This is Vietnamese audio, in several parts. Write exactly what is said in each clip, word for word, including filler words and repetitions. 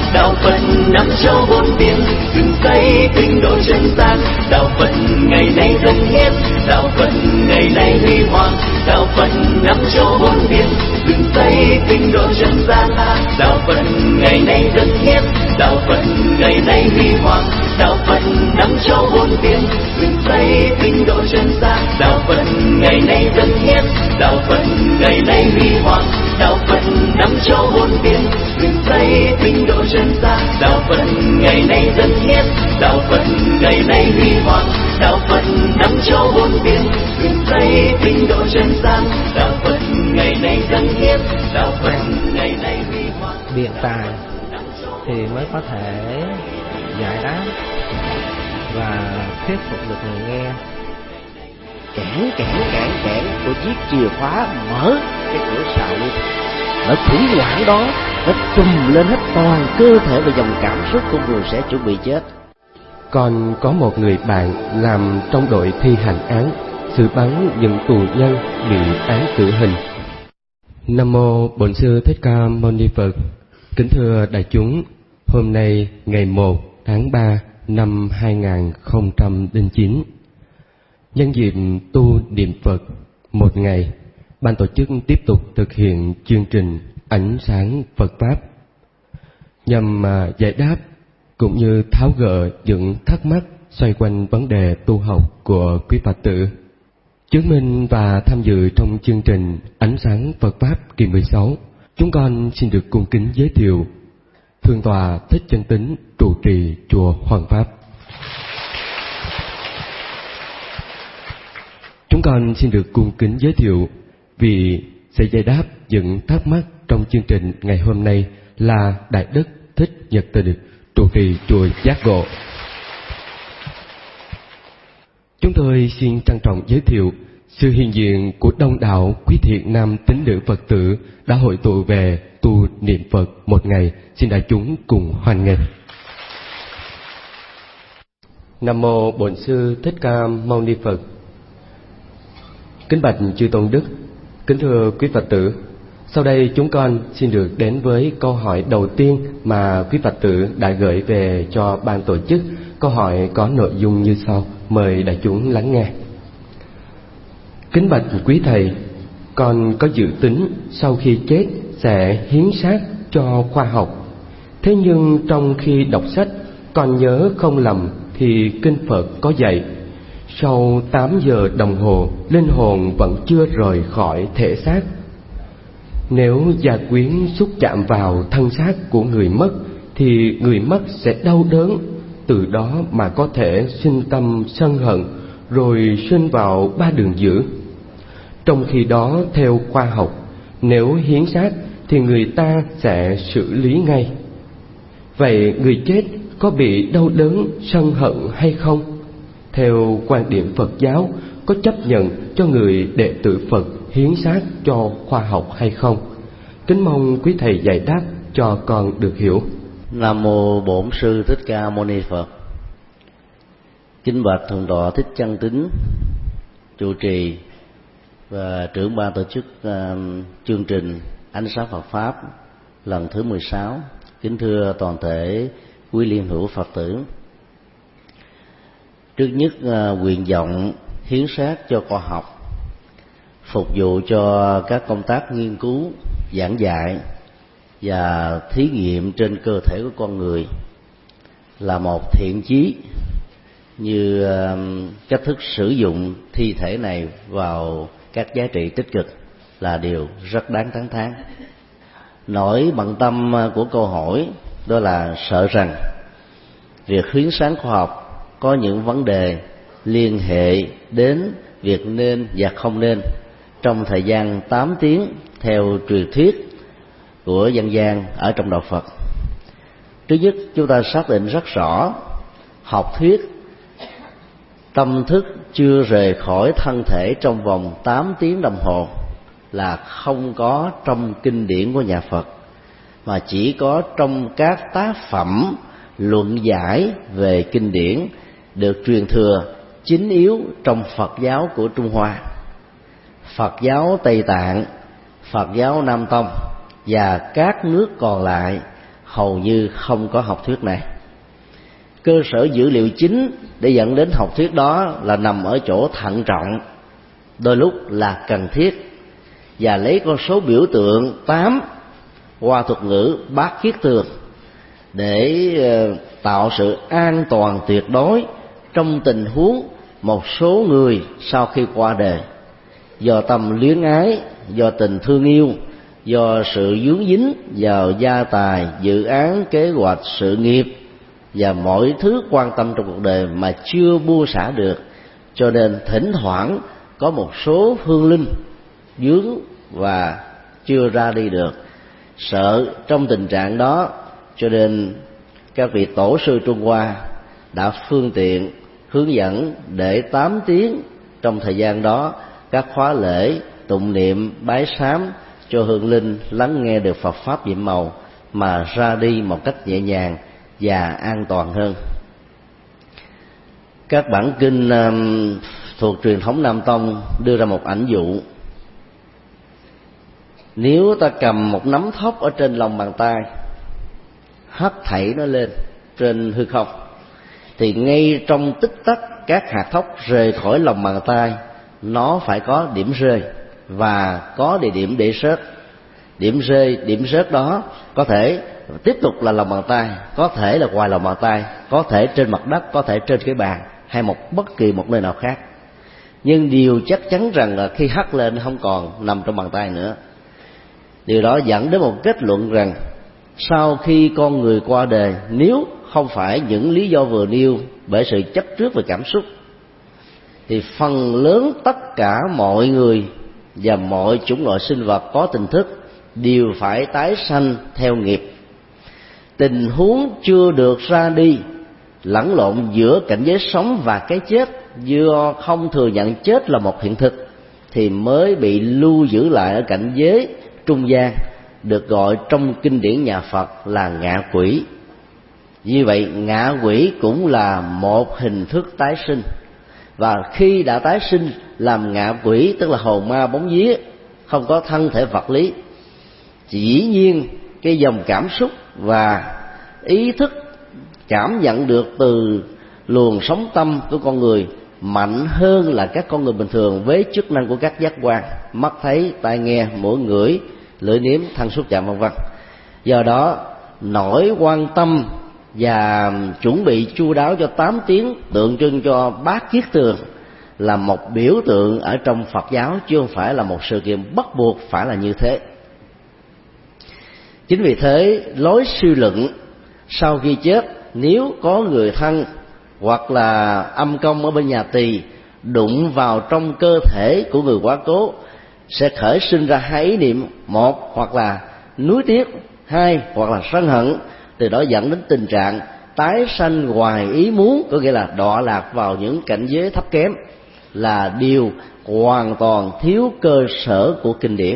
đạo Phật năm châu bốn biển, rừng cây tinh độ chân gian. Đạo Phật ngày nay dân hiến, đạo Phật ngày nay huy hoàng. Đạo Phật năm châu bốn biển, rừng cây tinh độ chân gian. Đạo Phật ngày nay dân hiến, đạo Phật ngày nay huy hoàng. Đạo Phật năm châu bốn biển, rừng cây tinh độ chân gian. Đạo Phật ngày nay dân hiến, đạo Phật ngày nay huy hoàng. Đạo Phật năm châu bốn biển, rừng cây tinh độ chân gian. Đạo Phật ngày nay dân hiến, đạo Phật ngày nay huy hoàng. Đạo Phật năm châu bốn biển, rừng cây tinh độ chân gian. Đạo Phật ngày nay dân hiến, đạo Phật ngày nay huy hoàng. Biện tài thì mới có thể giải đáp và thuyết phục được người nghe. Cản cản cản cản của chiếc chìa khóa mở cái cửa sạo đi, ở khủng hoảng đó nó trùm lên hết toàn cơ thể và dòng cảm xúc của người sẽ chuẩn bị chết. Còn có một người bạn làm trong đội thi hành án, xử bắn những tù nhân bị án tử hình. Nam mô Bổn Sư Thích Ca Mâu Ni Phật. Kính thưa đại chúng, hôm nay ngày một tháng ba năm hai nghìn không trăm lẻ chín, nhân dịp tu niệm Phật một ngày, ban tổ chức tiếp tục thực hiện chương trình Ánh Sáng Phật Pháp nhằm giải đáp cũng như tháo gỡ những thắc mắc xoay quanh vấn đề tu học của quý Phật tử. Chứng minh và tham dự trong chương trình Ánh Sáng Phật Pháp kỳ mười sáu, chúng con xin được cung kính giới thiệu Thượng tọa Thích Chân Tín, trụ trì chùa Hoàng Pháp. Chúng con xin được cung kính giới thiệu vị sẽ giải đáp những thắc mắc trong chương trình ngày hôm nay là Đại Đức Thích Nhật Từ, trụ trì chùa Giác Ngộ. Chúng tôi xin trân trọng giới thiệu sự hiện diện của đông đảo quý thiện nam tín nữ Phật tử đã hội tụ về tu niệm Phật một ngày. Xin đại chúng cùng hoan nghênh. Nam mô Bổn Sư Thích Ca Mâu Ni Phật. Kính bạch chư tôn đức, kính thưa quý Phật tử, sau đây chúng con xin được đến với câu hỏi đầu tiên mà quý Phật tử đã gửi về cho ban tổ chức. Câu hỏi có nội dung như sau, mời đại chúng lắng nghe. Kính bạch quý thầy, con có dự tính sau khi chết sẽ hiến xác cho khoa học. Thế nhưng trong khi đọc sách, con nhớ không lầm thì kinh Phật có dạy, sau tám giờ đồng hồ, linh hồn vẫn chưa rời khỏi thể xác. Nếu gia quyến xúc chạm vào thân xác của người mất, thì người mất sẽ đau đớn, từ đó mà có thể sinh tâm sân hận, rồi sinh vào ba đường dữ. Trong khi đó, theo khoa học, nếu hiến xác thì người ta sẽ xử lý ngay. Vậy người chết có bị đau đớn, sân hận hay không? Theo quan điểm Phật giáo, có chấp nhận cho người đệ tử Phật hiến xác cho khoa học hay không? Kính mong quý thầy giải đáp cho con được hiểu. Nam mô Bổn Sư Thích Ca Mâu Ni Phật. Kính bạch Thượng tọa Thích Chân Tín, trụ trì và trưởng ban tổ chức uh, chương trình Ánh Sáng Phật Pháp lần thứ mười sáu. Kính thưa toàn thể quý liên hữu Phật tử. Trước nhất, uh, nguyện vọng hiến xác cho khoa học, phục vụ cho các công tác nghiên cứu, giảng dạy và thí nghiệm trên cơ thể của con người là một thiện chí, như cách thức sử dụng thi thể này vào các giá trị tích cực là điều rất đáng tán thán. Nỗi bận tâm của câu hỏi đó là sợ rằng việc hiến sáng khoa học có những vấn đề liên hệ đến việc nên và không nên trong thời gian tám tiếng theo truyền thuyết của dân gian ở trong đạo Phật. Thứ nhất, chúng ta xác định rất rõ học thuyết tâm thức chưa rời khỏi thân thể trong vòng tám tiếng đồng hồ là không có trong kinh điển của nhà Phật, mà chỉ có trong các tác phẩm luận giải về kinh điển được truyền thừa chính yếu trong Phật giáo của Trung Hoa, Phật giáo Tây Tạng, Phật giáo Nam Tông và các nước còn lại. hầu như không có học thuyết này. Cơ sở dữ liệu chính để dẫn đến học thuyết đó là nằm ở chỗ thận trọng, đôi lúc là cần thiết, và lấy con số biểu tượng tám qua thuật ngữ bát kiết tường để tạo sự an toàn tuyệt đối trong tình huống một số người sau khi qua đời, do tâm luyến ái, do tình thương yêu, do sự dướng dính vào gia tài, dự án, kế hoạch, sự nghiệp và mọi thứ quan tâm trong cuộc đời mà chưa buông xả được, cho nên thỉnh thoảng có một số hương linh dướng và chưa ra đi được. Sợ trong tình trạng đó, cho nên các vị tổ sư Trung Hoa đã phương tiện hướng dẫn để tám tiếng trong thời gian đó các khóa lễ tụng niệm bái sám cho hương linh lắng nghe được Phật pháp nhiệm màu mà ra đi một cách nhẹ nhàng và an toàn hơn. Các bản kinh um, thuộc truyền thống Nam Tông đưa ra một ảnh dụ: nếu ta cầm một nắm thóc ở trên lòng bàn tay, hất thảy nó lên trên hư không, thì ngay trong tích tắc các hạt thóc rời khỏi lòng bàn tay, nó phải có điểm rơi và có địa điểm để rớt. Điểm rơi, điểm rớt đó có thể tiếp tục là lòng bàn tay, có thể là ngoài lòng bàn tay, có thể trên mặt đất, có thể trên cái bàn, hay một bất kỳ một nơi nào khác. Nhưng điều chắc chắn rằng là khi hất lên nó không còn nằm trong bàn tay nữa. Điều đó dẫn đến một kết luận rằng sau khi con người qua đời, nếu không phải những lý do vừa nêu bởi sự chấp trước về cảm xúc, thì phần lớn tất cả mọi người và mọi chủng loại sinh vật có tình thức đều phải tái sanh theo nghiệp. Tình huống chưa được ra đi, lẫn lộn giữa cảnh giới sống và cái chết, do không thừa nhận chết là một hiện thực, thì mới bị lưu giữ lại ở cảnh giới trung gian, được gọi trong kinh điển nhà Phật là ngạ quỷ. Như vậy ngạ quỷ cũng là một hình thức tái sinh, và khi đã tái sinh làm ngạ quỷ, tức là hồn ma bóng vía, không có thân thể vật lý, dĩ nhiên cái dòng cảm xúc và ý thức cảm nhận được từ luồng sống tâm của con người mạnh hơn là các con người bình thường với chức năng của các giác quan: mắt thấy, tai nghe, mũi ngửi, lưỡi nếm, thân xúc chạm, vân vân. Do đó nỗi quan tâm và chuẩn bị chu đáo cho tám tiếng tượng trưng cho bát kiết tường là một biểu tượng ở trong Phật giáo, chứ không phải là một sự kiện bắt buộc phải là như thế. Chính vì thế, lối suy luận sau khi chết, nếu có người thân hoặc là âm công ở bên nhà tỳ đụng vào trong cơ thể của người quá cố, sẽ khởi sinh ra hai ý niệm: một, hoặc là nuối tiếc; hai, hoặc là sân hận. Từ đó dẫn đến tình trạng tái sanh ngoài ý muốn, có nghĩa là đọa lạc vào những cảnh giới thấp kém, là điều hoàn toàn thiếu cơ sở của kinh điển.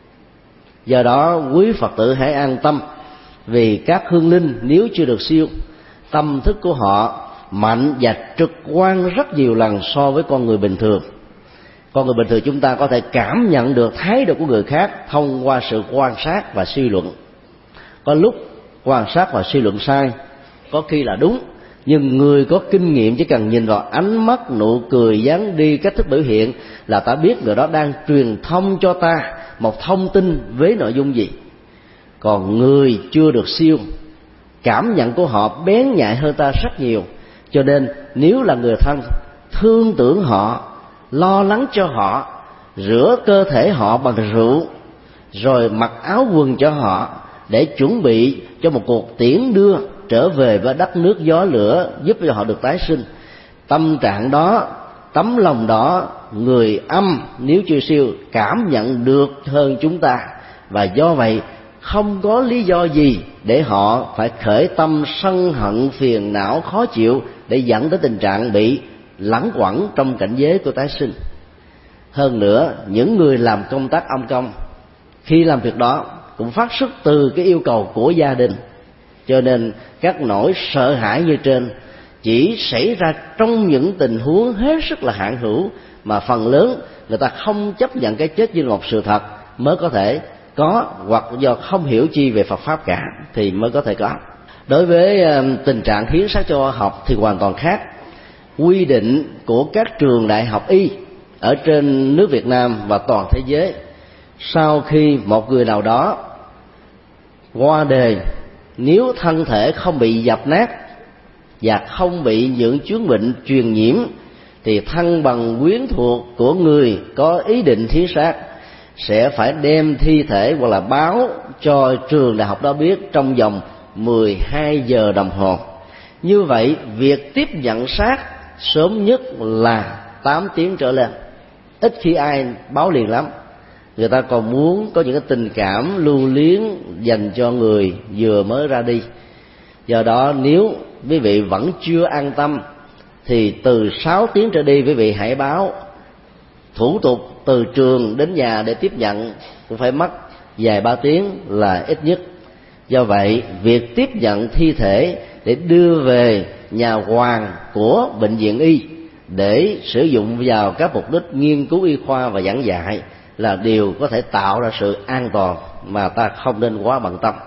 Do đó quý Phật tử hãy an tâm, vì các hương linh nếu chưa được siêu, tâm thức của họ mạnh và trực quan rất nhiều lần so với con người bình thường. Con người bình thường chúng ta có thể cảm nhận được thái độ của người khác thông qua sự quan sát và suy luận. Có lúc quan sát và suy luận sai, có khi là đúng, nhưng người có kinh nghiệm chỉ cần nhìn vào ánh mắt, nụ cười, dáng đi, cách thức biểu hiện là ta biết người đó đang truyền thông cho ta một thông tin với nội dung gì. Còn người chưa được siêu, cảm nhận của họ bén nhạy hơn ta rất nhiều, cho nên nếu là người thân, thương tưởng họ, lo lắng cho họ, rửa cơ thể họ bằng rượu, rồi mặc áo quần cho họ để chuẩn bị cho một cuộc tiễn đưa trở về với đất nước gió lửa, giúp cho họ được tái sinh. Tâm trạng đó, tấm lòng đó, người âm nếu chưa siêu cảm nhận được hơn chúng ta, và do vậy không có lý do gì để họ phải khởi tâm sân hận, phiền não, khó chịu, để dẫn đến tình trạng bị lẳng quẩn trong cảnh giới của tái sinh. Hơn nữa, những người làm công tác âm công khi làm việc đó cũng phát xuất từ cái yêu cầu của gia đình, cho nên các nỗi sợ hãi như trên chỉ xảy ra trong những tình huống hết sức là hạn hữu, mà phần lớn người ta không chấp nhận cái chết như một sự thật mới có thể có, hoặc do không hiểu chi về Phật pháp cả thì mới có thể có. Đối với tình trạng hiến xác cho khoa học thì hoàn toàn khác. Quy định của các trường đại học y ở trên nước Việt Nam và toàn thế giới, sau khi một người nào đó qua đời, nếu thân thể không bị dập nát và không bị những chứng bệnh truyền nhiễm, thì thân bằng quyến thuộc của người có ý định hiến xác sẽ phải đem thi thể hoặc là báo cho trường đại học đó biết trong vòng mười hai giờ đồng hồ. Như vậy việc tiếp nhận xác sớm nhất là tám tiếng trở lên. Ít khi ai báo liền lắm. Người ta còn muốn có những cái tình cảm lưu luyến dành cho người vừa mới ra đi. Do đó nếu quý vị vẫn chưa an tâm thì từ sáu tiếng trở đi quý vị hãy báo. Thủ tục từ trường đến nhà để tiếp nhận cũng phải mất vài ba tiếng là ít nhất. Do vậy việc tiếp nhận thi thể để đưa về nhà hoàng của bệnh viện y để sử dụng vào các mục đích nghiên cứu y khoa và giảng dạy là điều có thể tạo ra sự an toàn mà ta không nên quá bận tâm.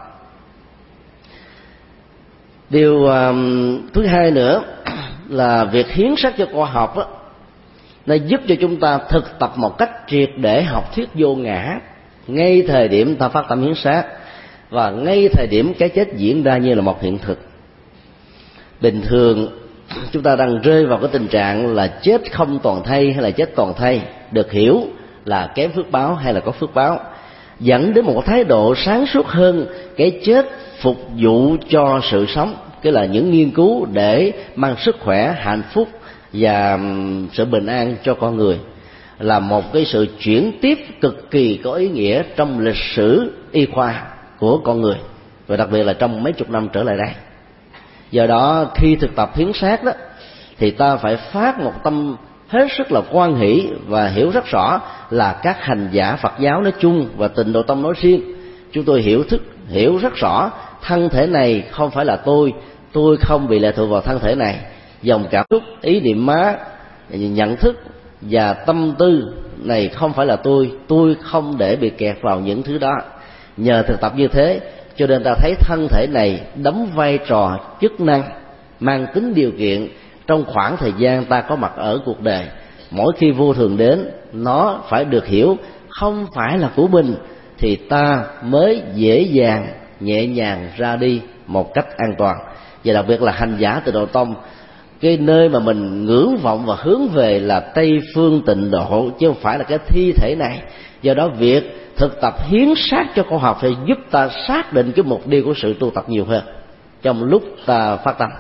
Điều um, thứ hai nữa là việc hiến xác cho khoa học đó, nó giúp cho chúng ta thực tập một cách triệt để học thuyết vô ngã ngay thời điểm ta phát tâm hiến xác và ngay thời điểm cái chết diễn ra như là một hiện thực. Bình thường chúng ta đang rơi vào cái tình trạng là chết không toàn thây hay là chết toàn thây, được hiểu là kém phước báo hay là có phước báo, dẫn đến một thái độ sáng suốt hơn cái chết phục vụ cho sự sống, cái là những nghiên cứu để mang sức khỏe, hạnh phúc và sự bình an cho con người, là một cái sự chuyển tiếp cực kỳ có ý nghĩa trong lịch sử y khoa của con người, và đặc biệt là trong mấy chục năm trở lại đây. Do đó khi thực tập hiến xác đó thì ta phải phát một tâm hết sức là hoan hỷ và hiểu rất rõ là các hành giả Phật giáo nói chung và Tịnh Độ Tông nói riêng, chúng tôi hiểu thức hiểu rất rõ thân thể này không phải là tôi, tôi không bị lệ thuộc vào thân thể này. Dòng cảm xúc, ý niệm má, nhận thức và tâm tư này không phải là tôi, tôi không để bị kẹt vào những thứ đó. Nhờ thực tập như thế cho nên ta thấy thân thể này đóng vai trò chức năng mang tính điều kiện trong khoảng thời gian ta có mặt ở cuộc đời. Mỗi khi vô thường đến, nó phải được hiểu không phải là của mình thì ta mới dễ dàng nhẹ nhàng ra đi một cách an toàn. Và đặc biệt là hành giả Tịnh Độ Tông, cái nơi mà mình ngưỡng vọng và hướng về là Tây phương Tịnh Độ chứ không phải là cái thi thể này. Do đó việc thực tập hiến xác cho khoa học sẽ giúp ta xác định cái mục tiêu của sự tu tập nhiều hơn trong lúc ta phát tâm.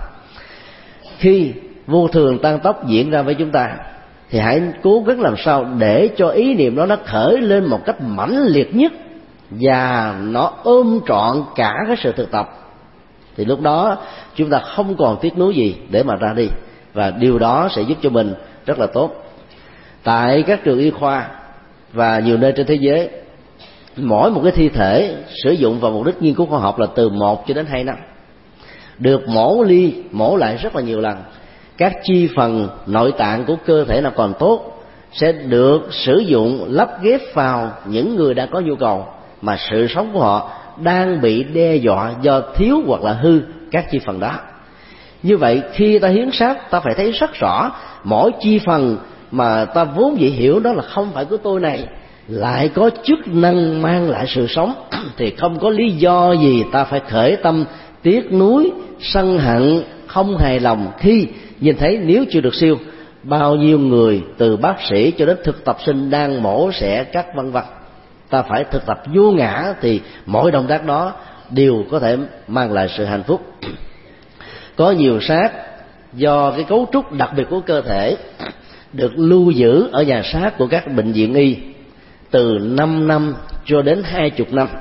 Khi vô thường tăng tốc diễn ra với chúng ta thì hãy cố gắng làm sao để cho ý niệm đó nó khởi lên một cách mãnh liệt nhất và nó ôm trọn cả cái sự thực tập. Thì lúc đó chúng ta không còn tiếc nuối gì để mà ra đi, và điều đó sẽ giúp cho mình rất là tốt. Tại các trường y khoa và nhiều nơi trên thế giới, mỗi một cái thi thể sử dụng vào mục đích nghiên cứu khoa học là từ một cho đến hai năm, được mổ ly mổ lại rất là nhiều lần. Các chi phần nội tạng của cơ thể nào còn tốt sẽ được sử dụng lắp ghép vào những người đang có nhu cầu mà sự sống của họ đang bị đe dọa do thiếu hoặc là hư các chi phần đó. Như vậy khi ta hiến xác, ta phải thấy rất rõ mỗi chi phần mà ta vốn dĩ hiểu đó là không phải của tôi này lại có chức năng mang lại sự sống, thì không có lý do gì ta phải khởi tâm tiếc nuối, sân hận, không hài lòng khi nhìn thấy nếu chưa được siêu bao nhiêu người từ bác sĩ cho đến thực tập sinh đang mổ xẻ cắt vân vân. Ta phải thực tập vô ngã thì mỗi động tác đó đều có thể mang lại sự hạnh phúc. Có nhiều xác do cái cấu trúc đặc biệt của cơ thể được lưu giữ ở nhà xác của các bệnh viện y từ năm năm cho đến hai mươi năm.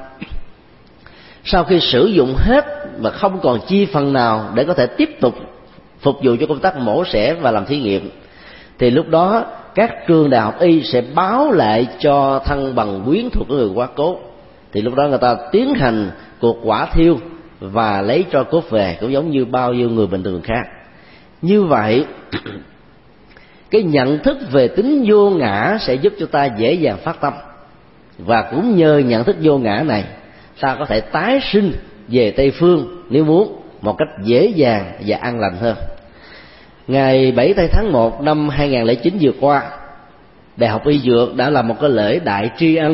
Sau khi sử dụng hết và không còn chi phần nào để có thể tiếp tục phục vụ cho công tác mổ xẻ và làm thí nghiệm, thì lúc đó các trường đại học y sẽ báo lại cho thân bằng quyến thuộc của người quá cố. Thì lúc đó người ta tiến hành cuộc hỏa thiêu và lấy tro cốt về, cũng giống như bao nhiêu người bình thường khác. Như vậy cái nhận thức về tính vô ngã sẽ giúp cho ta dễ dàng phát tâm. Và cũng nhờ nhận thức vô ngã này, ta có thể tái sinh về Tây Phương nếu muốn, một cách dễ dàng và an lành hơn. Ngày bảy tây tháng một năm hai nghìn không trăm lẻ chín vừa qua, Đại học Y Dược đã làm một cái lễ đại tri ân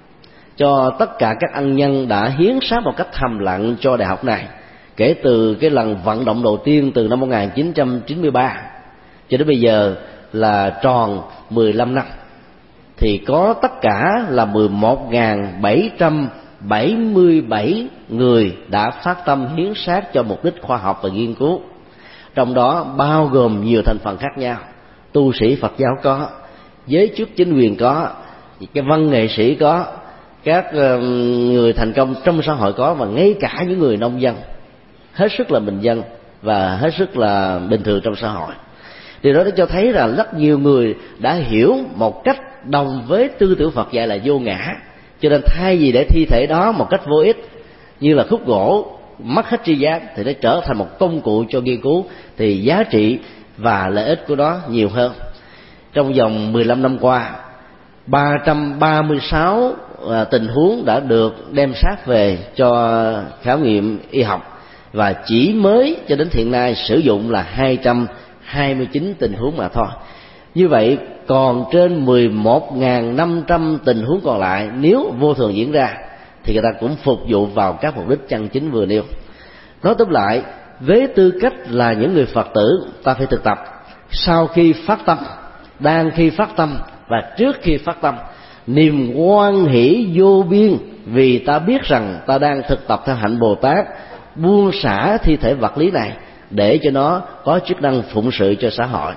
cho tất cả các ân nhân đã hiến sát một cách thầm lặng cho đại học này, kể từ cái lần vận động đầu tiên từ năm một nghìn chín trăm chín mươi ba cho đến bây giờ là tròn mười lăm năm. Thì có tất cả là mười một nghìn bảy trăm bảy mươi bảy người đã phát tâm hiến sát cho mục đích khoa học và nghiên cứu, trong đó bao gồm nhiều thành phần khác nhau. Tu sĩ Phật giáo có, giới chức chính quyền có, cái văn nghệ sĩ có, các người thành công trong xã hội có, và ngay cả những người nông dân hết sức là bình dân và hết sức là bình thường trong xã hội. Điều đó đã cho thấy là rất nhiều người đã hiểu một cách đồng với tư tưởng Phật dạy là vô ngã, cho nên thay vì để thi thể đó một cách vô ích như là khúc gỗ mất hết tri giác, thì nó trở thành một công cụ cho nghiên cứu, thì giá trị và lợi ích của nó nhiều hơn. Trong vòng mười lăm năm qua, ba trăm ba mươi sáu tình huống đã được đem sát về cho khảo nghiệm y học, và chỉ mới cho đến hiện nay sử dụng là hai trăm hai mươi chín tình huống mà thôi. Như vậy còn trên mười một nghìn năm trăm tình huống còn lại, nếu vô thường diễn ra thì người ta cũng phục vụ vào các mục đích chân chính vừa nêu. Nói tóm lại, với tư cách là những người Phật tử, ta phải thực tập sau khi phát tâm, đang khi phát tâm và trước khi phát tâm, niềm hoan hỷ vô biên, vì ta biết rằng ta đang thực tập theo hạnh Bồ Tát, buông xả thi thể vật lý này để cho nó có chức năng phụng sự cho xã hội.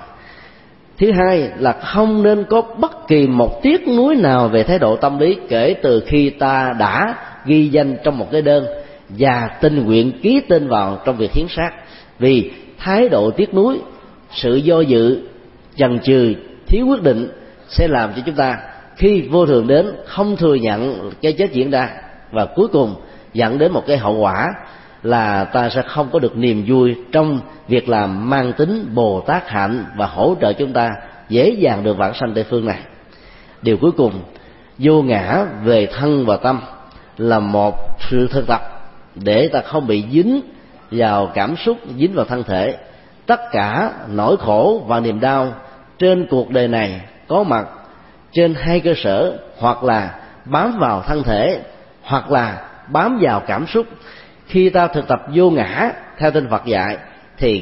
Thứ hai là không nên có bất kỳ một tiếc nuối nào về thái độ tâm lý kể từ khi ta đã ghi danh trong một cái đơn và tình nguyện ký tên vào trong việc hiến xác. Vì thái độ tiếc nuối, sự do dự, chần chừ, thiếu quyết định sẽ làm cho chúng ta khi vô thường đến không thừa nhận cái chết diễn ra, và cuối cùng dẫn đến một cái hậu quả là ta sẽ không có được niềm vui trong việc làm mang tính Bồ Tát hạnh và hỗ trợ chúng ta dễ dàng được vãng sanh Tây Phương này. Điều cuối cùng, vô ngã về thân và tâm là một sự thực tập để ta không bị dính vào cảm xúc, dính vào thân thể. Tất cả nỗi khổ và niềm đau trên cuộc đời này có mặt trên hai cơ sở, hoặc là bám vào thân thể, hoặc là bám vào cảm xúc. Khi ta thực tập vô ngã theo tinh Phật dạy thì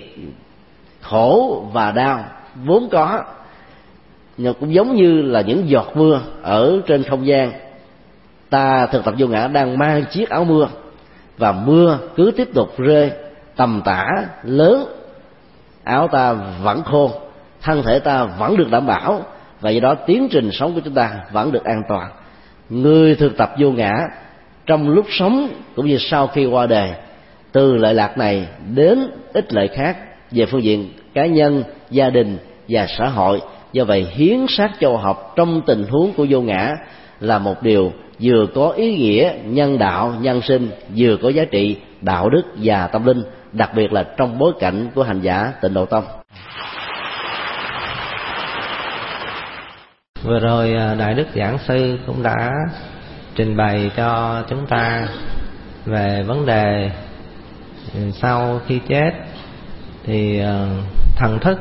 khổ và đau vốn có, nhưng cũng giống như là những giọt mưa ở trên không gian. Ta thực tập vô ngã đang mang chiếc áo mưa, và mưa cứ tiếp tục rơi tầm tã lớn, áo ta vẫn khô, thân thể ta vẫn được đảm bảo, và do đó tiến trình sống của chúng ta vẫn được an toàn. Người thực tập vô ngã trong lúc sống cũng như sau khi qua đời, từ lợi lạc này đến ích lợi khác về phương diện cá nhân, gia đình và xã hội. Do vậy hiến sát cho học trong tình huống của vô ngã là một điều vừa có ý nghĩa nhân đạo, nhân sinh, vừa có giá trị đạo đức và tâm linh, đặc biệt là trong bối cảnh của hành giả Tịnh Độ Tông. Vừa rồi Đại Đức Giảng Sư cũng đã trình bày cho chúng ta về vấn đề sau khi chết thì thần thức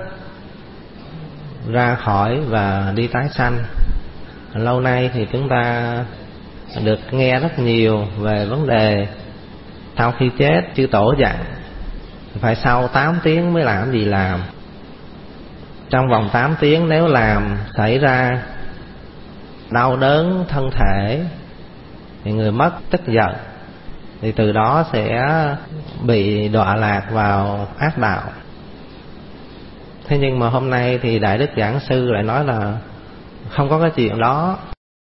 ra khỏi và đi tái sanh. Lâu nay thì chúng ta được nghe rất nhiều về vấn đề sau khi chết. Chư Tổ dặn phải sau tám tiếng mới làm gì làm. Trong vòng tám tiếng nếu làm xảy ra đau đớn thân thể thì người mất tức giận, thì từ đó sẽ bị đọa lạc vào ác đạo. Thế nhưng mà hôm nay thì Đại Đức Giảng Sư lại nói là không có cái chuyện đó.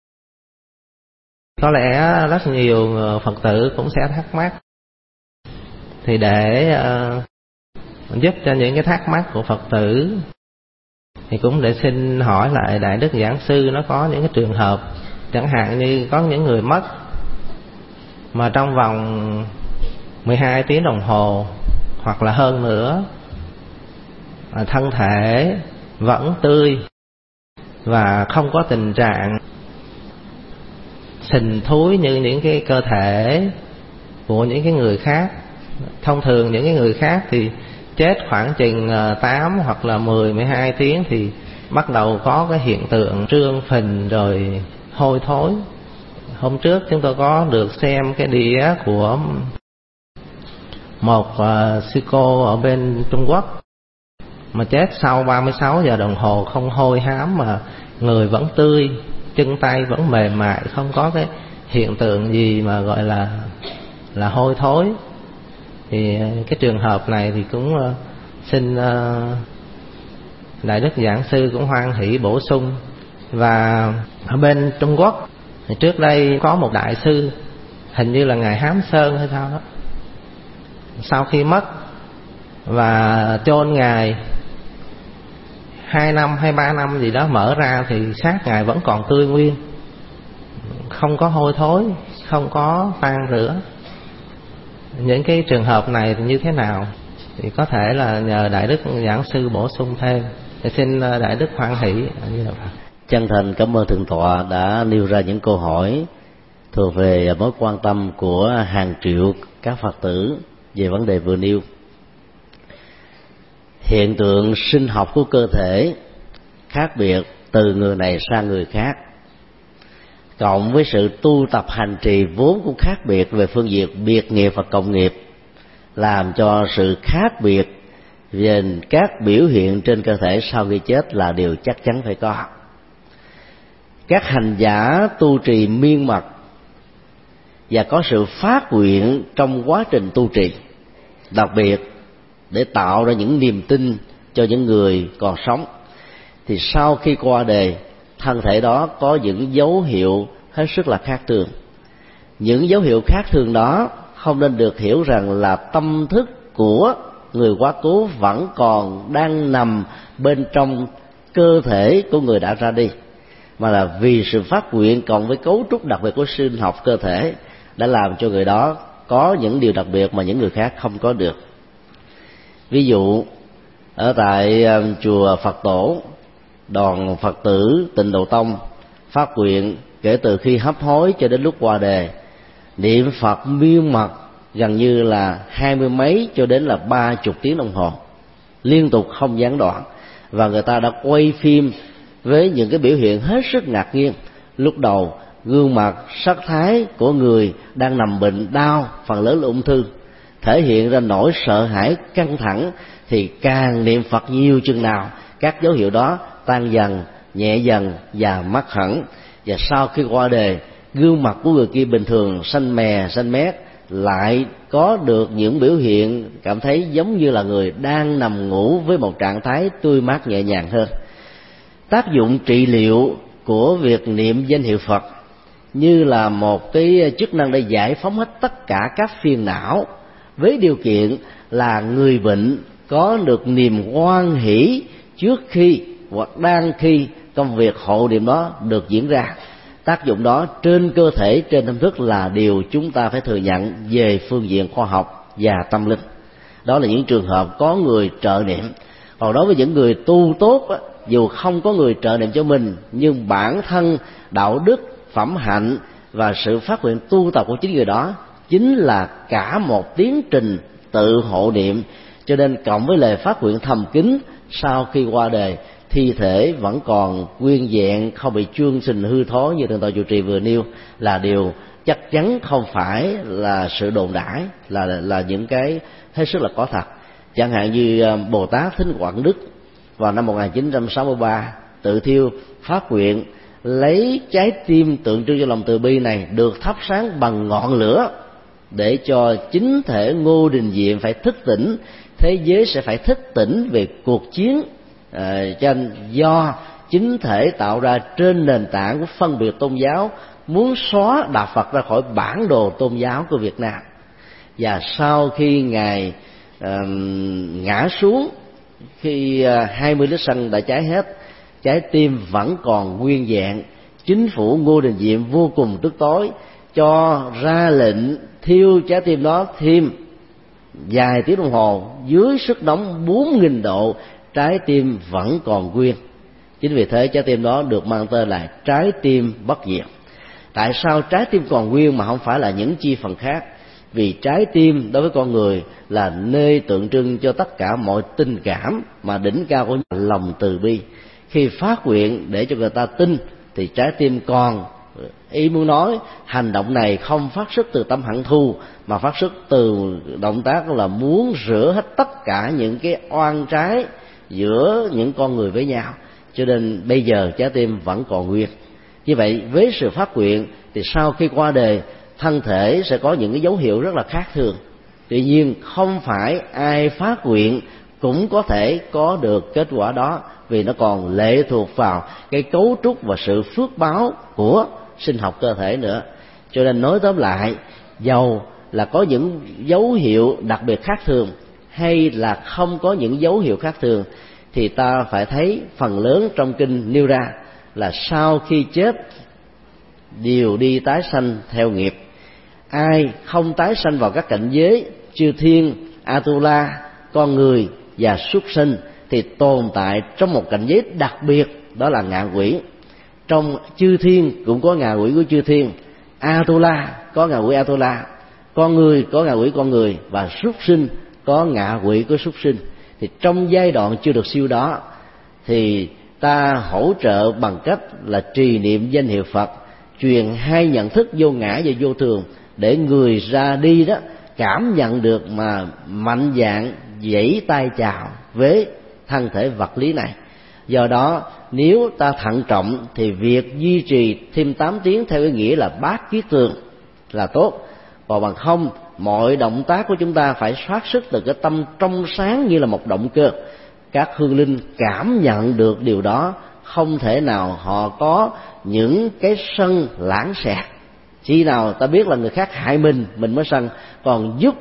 Có lẽ rất nhiều Phật tử cũng sẽ thắc mắc, thì để uh, giúp cho những cái thắc mắc của Phật tử thì cũng để xin hỏi lại Đại Đức Giảng Sư, nó có những cái trường hợp chẳng hạn như có những người mất mà trong vòng mười hai tiếng đồng hồ hoặc là hơn nữa, thân thể vẫn tươi và không có tình trạng sình thúi như những cái cơ thể của những cái người khác. Thông thường những cái người khác thì chết khoảng chừng tám hoặc là mười, mười hai tiếng thì bắt đầu có cái hiện tượng trương phình rồi hôi thối. Hôm trước chúng tôi có được xem cái đĩa của một uh, sư cô ở bên Trung Quốc mà chết sau ba mươi sáu giờ đồng hồ không hôi hám mà người vẫn tươi, chân tay vẫn mềm mại, không có cái hiện tượng gì mà gọi là là hôi thối. Thì cái trường hợp này thì cũng uh, xin uh, Đại Đức Giảng Sư cũng hoan hỷ bổ sung. Và ở bên Trung Quốc thì trước đây có một đại sư, hình như là ngài Hám Sơn hay sao đó, sau khi mất và chôn ngài hai năm hay ba năm gì đó, mở ra thì xác ngài vẫn còn tươi nguyên, không có hôi thối, không có tan rửa. Những cái trường hợp này thì như thế nào thì có thể là nhờ Đại Đức Giảng Sư bổ sung thêm. Thì xin Đại Đức hoan hỷ. Chân thành cảm ơn Thượng tọa đã nêu ra những câu hỏi thuộc về mối quan tâm của hàng triệu các Phật tử về vấn đề vừa nêu. Hiện tượng sinh học của cơ thể khác biệt từ người này sang người khác, cộng với sự tu tập hành trì vốn cũng khác biệt về phương diện biệt nghiệp và cộng nghiệp, làm cho sự khác biệt về các biểu hiện trên cơ thể sau khi chết là điều chắc chắn phải có. Các hành giả tu trì miên mật và có sự phát nguyện trong quá trình tu trì, đặc biệt để tạo ra những niềm tin cho những người còn sống, thì sau khi qua đời, thân thể đó có những dấu hiệu hết sức là khác thường. Những dấu hiệu khác thường đó không nên được hiểu rằng là tâm thức của người quá cố vẫn còn đang nằm bên trong cơ thể của người đã ra đi, mà là vì sự phát nguyện cộng với cấu trúc đặc biệt của sinh học cơ thể đã làm cho người đó có những điều đặc biệt mà những người khác không có được. Ví dụ ở tại chùa Phật Tổ, đoàn Phật tử Tịnh Độ Tông phát nguyện kể từ khi hấp hối cho đến lúc qua đời, niệm Phật miên mật gần như là hai mươi mấy cho đến là ba chục tiếng đồng hồ liên tục không gián đoạn, và người ta đã quay phim với những cái biểu hiện hết sức ngạc nhiên. Lúc đầu gương mặt sắc thái của người đang nằm bệnh đau, phần lớn là ung thư, thể hiện ra nỗi sợ hãi căng thẳng, thì càng niệm Phật nhiều chừng nào các dấu hiệu đó tan dần, nhẹ dần và mất hẳn. Và sau khi qua đời, gương mặt của người kia bình thường xanh mè xanh mét lại có được những biểu hiện cảm thấy giống như là người đang nằm ngủ với một trạng thái tươi mát nhẹ nhàng hơn. Tác dụng trị liệu của việc niệm danh hiệu Phật như là một cái chức năng để giải phóng hết tất cả các phiền não, với điều kiện là người bệnh có được niềm hoan hỷ trước khi hoặc đang khi công việc hộ niệm đó được diễn ra. Tác dụng đó trên cơ thể, trên tâm thức là điều chúng ta phải thừa nhận về phương diện khoa học và tâm linh. Đó là những trường hợp có người trợ niệm. Còn đối với những người tu tốt, dù không có người trợ niệm cho mình, nhưng bản thân đạo đức, phẩm hạnh và sự phát nguyện tu tập của chính người đó chính là cả một tiến trình tự hộ niệm. Cho nên cộng với lời phát nguyện thầm kín, sau khi qua đời, thi thể vẫn còn nguyên vẹn, không bị chương sình hư thối như thượng tọa chủ trì vừa nêu, là điều chắc chắn, không phải là sự đồn đãi, là là những cái hết sức là có thật. Chẳng hạn như Bồ Tát Thích Quảng Đức vào năm một nghìn chín trăm sáu mươi ba tự thiêu phát nguyện lấy trái tim tượng trưng cho lòng từ bi này được thắp sáng bằng ngọn lửa, để cho chính thể Ngô Đình Diệm phải thức tỉnh, thế giới sẽ phải thức tỉnh về cuộc chiến à, tranh do chính thể tạo ra trên nền tảng của phân biệt tôn giáo, muốn xóa đạo Phật ra khỏi bản đồ tôn giáo của Việt Nam. Và sau khi ngài à, ngã xuống, khi hai mươi lít xăng đã cháy hết, trái tim vẫn còn nguyên vẹn, chính phủ Ngô Đình Diệm vô cùng tức tối, cho ra lệnh thiêu trái tim đó thêm vài tiếng đồng hồ dưới sức nóng bốn nghìn độ, trái tim vẫn còn nguyên. Chính vì thế trái tim đó được mang tên là trái tim bất diệt. Tại sao trái tim còn nguyên mà không phải là những chi phần khác? Vì trái tim đối với con người là nơi tượng trưng cho tất cả mọi tình cảm, mà đỉnh cao của lòng từ bi. Khi phát nguyện để cho người ta tin thì trái tim còn. Ý muốn nói hành động này không phát xuất từ tâm hận thù, mà phát xuất từ động tác là muốn rửa hết tất cả những cái oan trái giữa những con người với nhau. Cho nên bây giờ trái tim vẫn còn nguyên. Như vậy với sự phát nguyện thì sau khi qua đời, thân thể sẽ có những cái dấu hiệu rất là khác thường. Tuy nhiên không phải ai phát nguyện cũng có thể có được kết quả đó, vì nó còn lệ thuộc vào cái cấu trúc và sự phước báo của sinh học cơ thể nữa. Cho nên nói tóm lại, dầu là có những dấu hiệu đặc biệt khác thường hay là không có những dấu hiệu khác thường, thì ta phải thấy phần lớn trong kinh nêu ra là sau khi chết đều đi tái sanh theo nghiệp. Ai không tái sanh vào các cảnh giới chư thiên, Atula, con người và súc sinh thì tồn tại trong một cảnh giới đặc biệt, đó là ngạ quỷ. Trong chư thiên cũng có ngạ quỷ của chư thiên, Atula có ngạ quỷ Atula, con người có ngạ quỷ con người, và súc sinh có ngạ quỷ của súc sinh. Thì trong giai đoạn chưa được siêu đó thì ta hỗ trợ bằng cách là trì niệm danh hiệu Phật, truyền hai nhận thức vô ngã và vô thường, để người ra đi đó cảm nhận được mà mạnh dạn vẫy tay chào với thân thể vật lý này. Do đó nếu ta thận trọng thì việc duy trì thêm tám tiếng theo ý nghĩa là bát kiết tường là tốt. Còn bằng không, mọi động tác của chúng ta phải phát xuất từ cái tâm trong sáng như là một động cơ. Các hương linh cảm nhận được điều đó, không thể nào họ có những cái sân lãng xẹt. Khi nào ta biết là người khác hại mình, mình mới sân. Còn giúp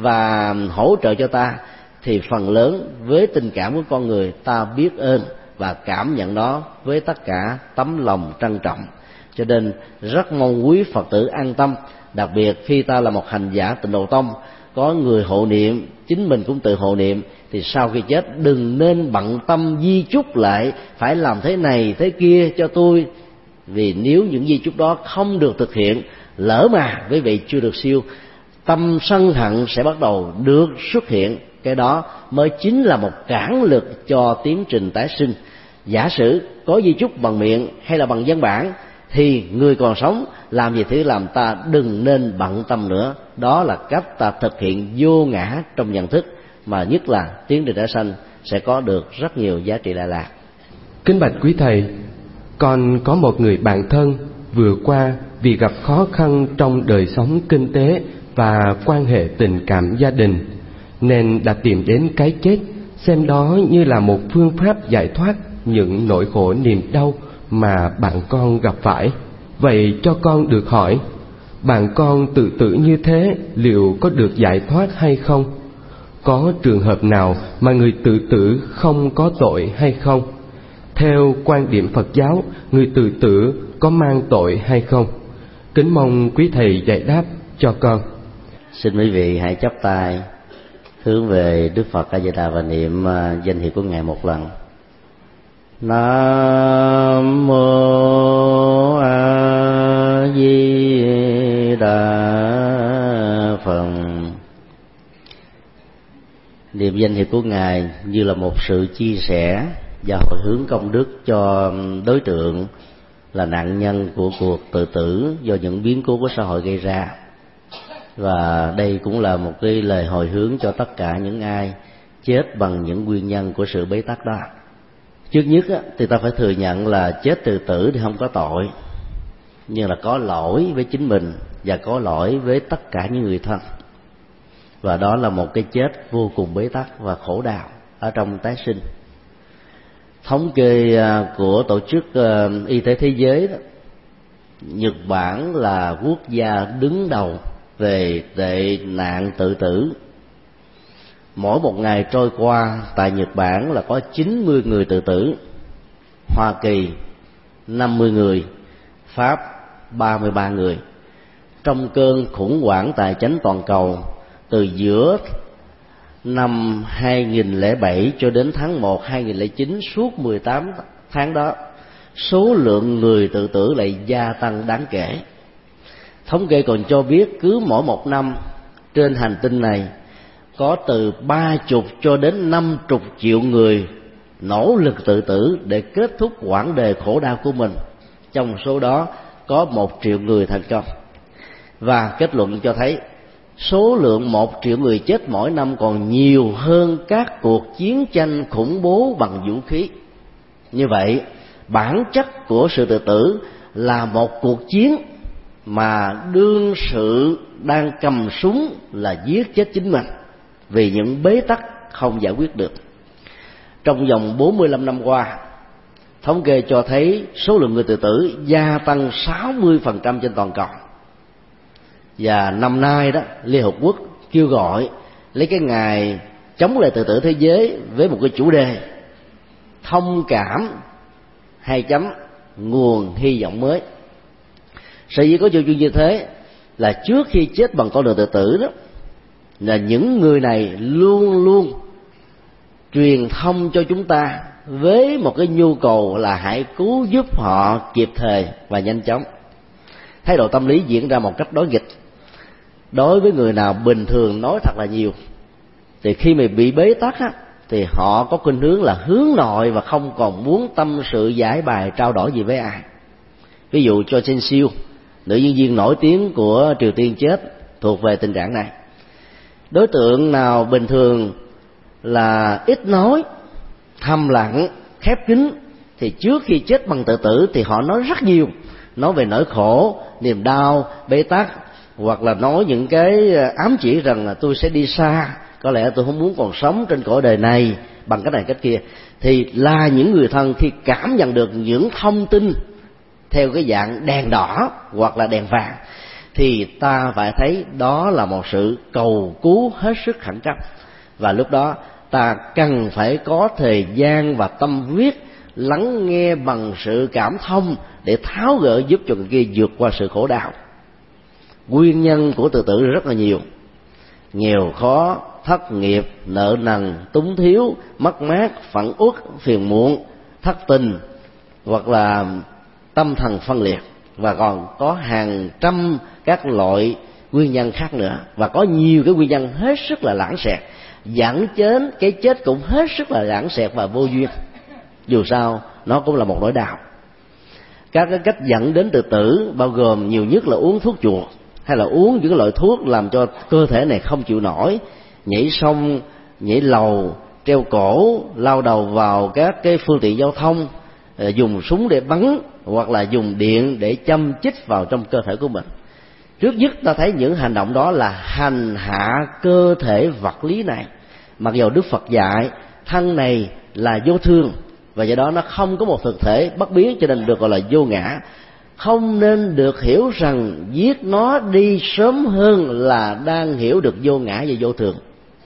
và hỗ trợ cho ta thì phần lớn với tình cảm của con người ta biết ơn và cảm nhận đó với tất cả tấm lòng trân trọng. Cho nên rất mong quý Phật tử an tâm, đặc biệt khi ta là một hành giả Tịnh Độ Tông, có người hộ niệm, chính mình cũng tự hộ niệm, thì sau khi chết đừng nên bận tâm di chúc lại phải làm thế này thế kia cho tôi. Vì nếu những di chúc đó không được thực hiện, lỡ mà quý vị chưa được siêu, tâm sân hận sẽ bắt đầu được xuất hiện. Cái đó mới chính là một cản lực cho tiến trình tái sinh. Giả sử có di chúc bằng miệng hay là bằng văn bản thì người còn sống làm gì thứ làm, ta đừng nên bận tâm nữa. Đó là cách ta thực hiện vô ngã trong nhận thức, mà nhất là tiến trình tái sanh sẽ có được rất nhiều giá trị lạ lạc. Kính bạch quý thầy, con có một người bạn thân vừa qua vì gặp khó khăn trong đời sống kinh tế và quan hệ tình cảm gia đình, nên đã tìm đến cái chết, xem đó như là một phương pháp giải thoát những nỗi khổ niềm đau mà bạn con gặp phải. Vậy cho con được hỏi, bạn con tự tử như thế liệu có được giải thoát hay không? Có trường hợp nào mà người tự tử không có tội hay không? Theo quan điểm Phật giáo, người tự tử có mang tội hay không? Kính mong quý thầy giải đáp cho con. Xin quý vị hãy chắp tay hướng về Đức Phật A Di Đà và niệm danh hiệu của Ngài một lần. Nam mô A Di Đà Phật. Niệm danh hiệu của Ngài như là một sự chia sẻ và hồi hướng công đức cho đối tượng là nạn nhân của cuộc tự tử do những biến cố của xã hội gây ra. Và đây cũng là một cái lời hồi hướng cho tất cả những ai chết bằng những nguyên nhân của sự bế tắc đó. Trước nhất thì ta phải thừa nhận là chết tự tử thì không có tội, nhưng là có lỗi với chính mình và có lỗi với tất cả những người thân. Và đó là một cái chết vô cùng bế tắc và khổ đau ở trong tái sinh. Thống kê của Tổ chức Y tế Thế giới đó, Nhật Bản là quốc gia đứng đầu về tệ nạn tự tử. Mỗi một ngày trôi qua tại Nhật Bản là có chín mươi người tự tử, Hoa Kỳ năm mươi người, Pháp ba mươi ba người. Trong cơn khủng hoảng tài chính toàn cầu từ giữa năm hai nghìn lẻ bảy cho đến tháng một hai nghìn lẻ chín, suốt mười tám tháng đó, số lượng người tự tử lại gia tăng đáng kể. Thống kê còn cho biết cứ mỗi một năm trên hành tinh này có từ ba chục cho đến năm chục triệu người nỗ lực tự tử để kết thúc quãng đời khổ đau của mình. Trong số đó có một triệu người thành công. Và kết luận cho thấy số lượng một triệu người chết mỗi năm còn nhiều hơn các cuộc chiến tranh khủng bố bằng vũ khí. Như vậy, bản chất của sự tự tử là một cuộc chiến mà đương sự đang cầm súng là giết chết chính mình vì những bế tắc không giải quyết được. Trong vòng bốn mươi lăm năm qua, thống kê cho thấy số lượng người tự tử gia tăng sáu mươi phần trăm trên toàn cầu. Và năm nay đó, Liên Hợp Quốc kêu gọi lấy cái ngày chống lại tự tử thế giới với một cái chủ đề thông cảm hai chấm nguồn hy vọng mới. Sở dĩ có chủ trương như thế là trước khi chết bằng con đường tự tử đó, là những người này luôn luôn truyền thông cho chúng ta với một cái nhu cầu là hãy cứu giúp họ kịp thời và nhanh chóng. Thái độ tâm lý diễn ra một cách đối nghịch. Đối với người nào bình thường nói thật là nhiều, thì khi mà bị bế tắc á, thì họ có khuynh hướng là hướng nội và không còn muốn tâm sự giải bài trao đổi gì với ai. Ví dụ cho Chen Siêu, nữ diễn viên nổi tiếng của Triều Tiên chết thuộc về tình trạng này. Đối tượng nào bình thường là ít nói, thầm lặng, khép kín, thì trước khi chết bằng tự tử thì họ nói rất nhiều, nói về nỗi khổ, niềm đau, bế tắc, hoặc là nói những cái ám chỉ rằng là tôi sẽ đi xa, có lẽ tôi không muốn còn sống trên cõi đời này bằng cách này cách kia. Thì là những người thân khi cảm nhận được những thông tin theo cái dạng đèn đỏ hoặc là đèn vàng, thì ta phải thấy đó là một sự cầu cứu hết sức khẩn cấp. Và lúc đó ta cần phải có thời gian và tâm huyết lắng nghe bằng sự cảm thông để tháo gỡ giúp cho người kia vượt qua sự khổ đau. Nguyên nhân của tự tử rất là nhiều: nghèo khó, thất nghiệp, nợ nần, túng thiếu, mất mát, phẫn uất, phiền muộn, thất tình, hoặc là tâm thần phân liệt, và còn có hàng trăm các loại nguyên nhân khác nữa. Và có nhiều cái nguyên nhân hết sức là lãng xẹt, dẫn đến cái chết cũng hết sức là lãng xẹt và vô duyên. Dù sao nó cũng là một nỗi đau. Các cái cách dẫn đến tự tử bao gồm nhiều nhất là uống thuốc chuột, hay là uống những loại thuốc làm cho cơ thể này không chịu nổi, nhảy sông, nhảy lầu, treo cổ, lao đầu vào các cái phương tiện giao thông, dùng súng để bắn, hoặc là dùng điện để châm chích vào trong cơ thể của mình. Trước nhất ta thấy những hành động đó là hành hạ cơ thể vật lý này. Mặc dù Đức Phật dạy thân này là vô thường, và do đó nó không có một thực thể bất biến, cho nên được gọi là vô ngã. Không nên được hiểu rằng giết nó đi sớm hơn là đang hiểu được vô ngã và vô thường.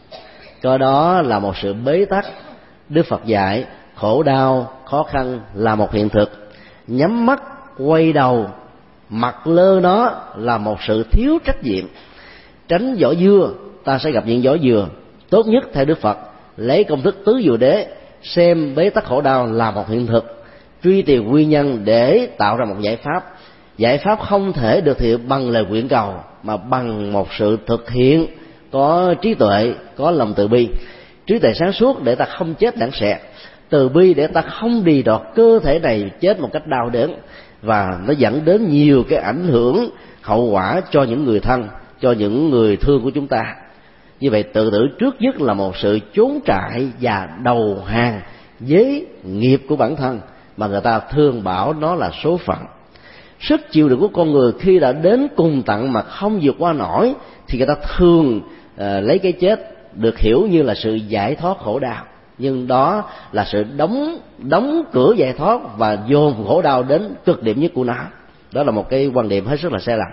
Coi đó là một sự bế tắc. Đức Phật dạy khổ đau, khó khăn là một hiện thực. Nhắm mắt, quay đầu, mặc lơ nó là một sự thiếu trách nhiệm. Tránh vỏ dưa, ta sẽ gặp những vỏ dừa. Tốt nhất theo Đức Phật, lấy công thức tứ diệu đế, xem bế tắc khổ đau là một hiện thực, truy tìm nguyên nhân để tạo ra một giải pháp. Giải pháp không thể được thực hiện bằng lời nguyện cầu, mà bằng một sự thực hiện có trí tuệ, có lòng từ bi. Trí tuệ sáng suốt để ta không chết lãng xẹt, từ bi để ta không đì đọt cơ thể này chết một cách đau đớn, và nó dẫn đến nhiều cái ảnh hưởng hậu quả cho những người thân, cho những người thương của chúng ta. Như vậy tự tử trước nhất là một sự trốn trại và đầu hàng với nghiệp của bản thân, mà người ta thường bảo nó là số phận. Sức chịu đựng của con người khi đã đến cùng tận mà không vượt qua nổi, thì người ta thường uh, lấy cái chết được hiểu như là sự giải thoát khổ đau. Nhưng đó là sự đóng đóng cửa giải thoát và dồn khổ đau đến cực điểm nhất của nó. Đó là một cái quan điểm hết sức là sai lầm.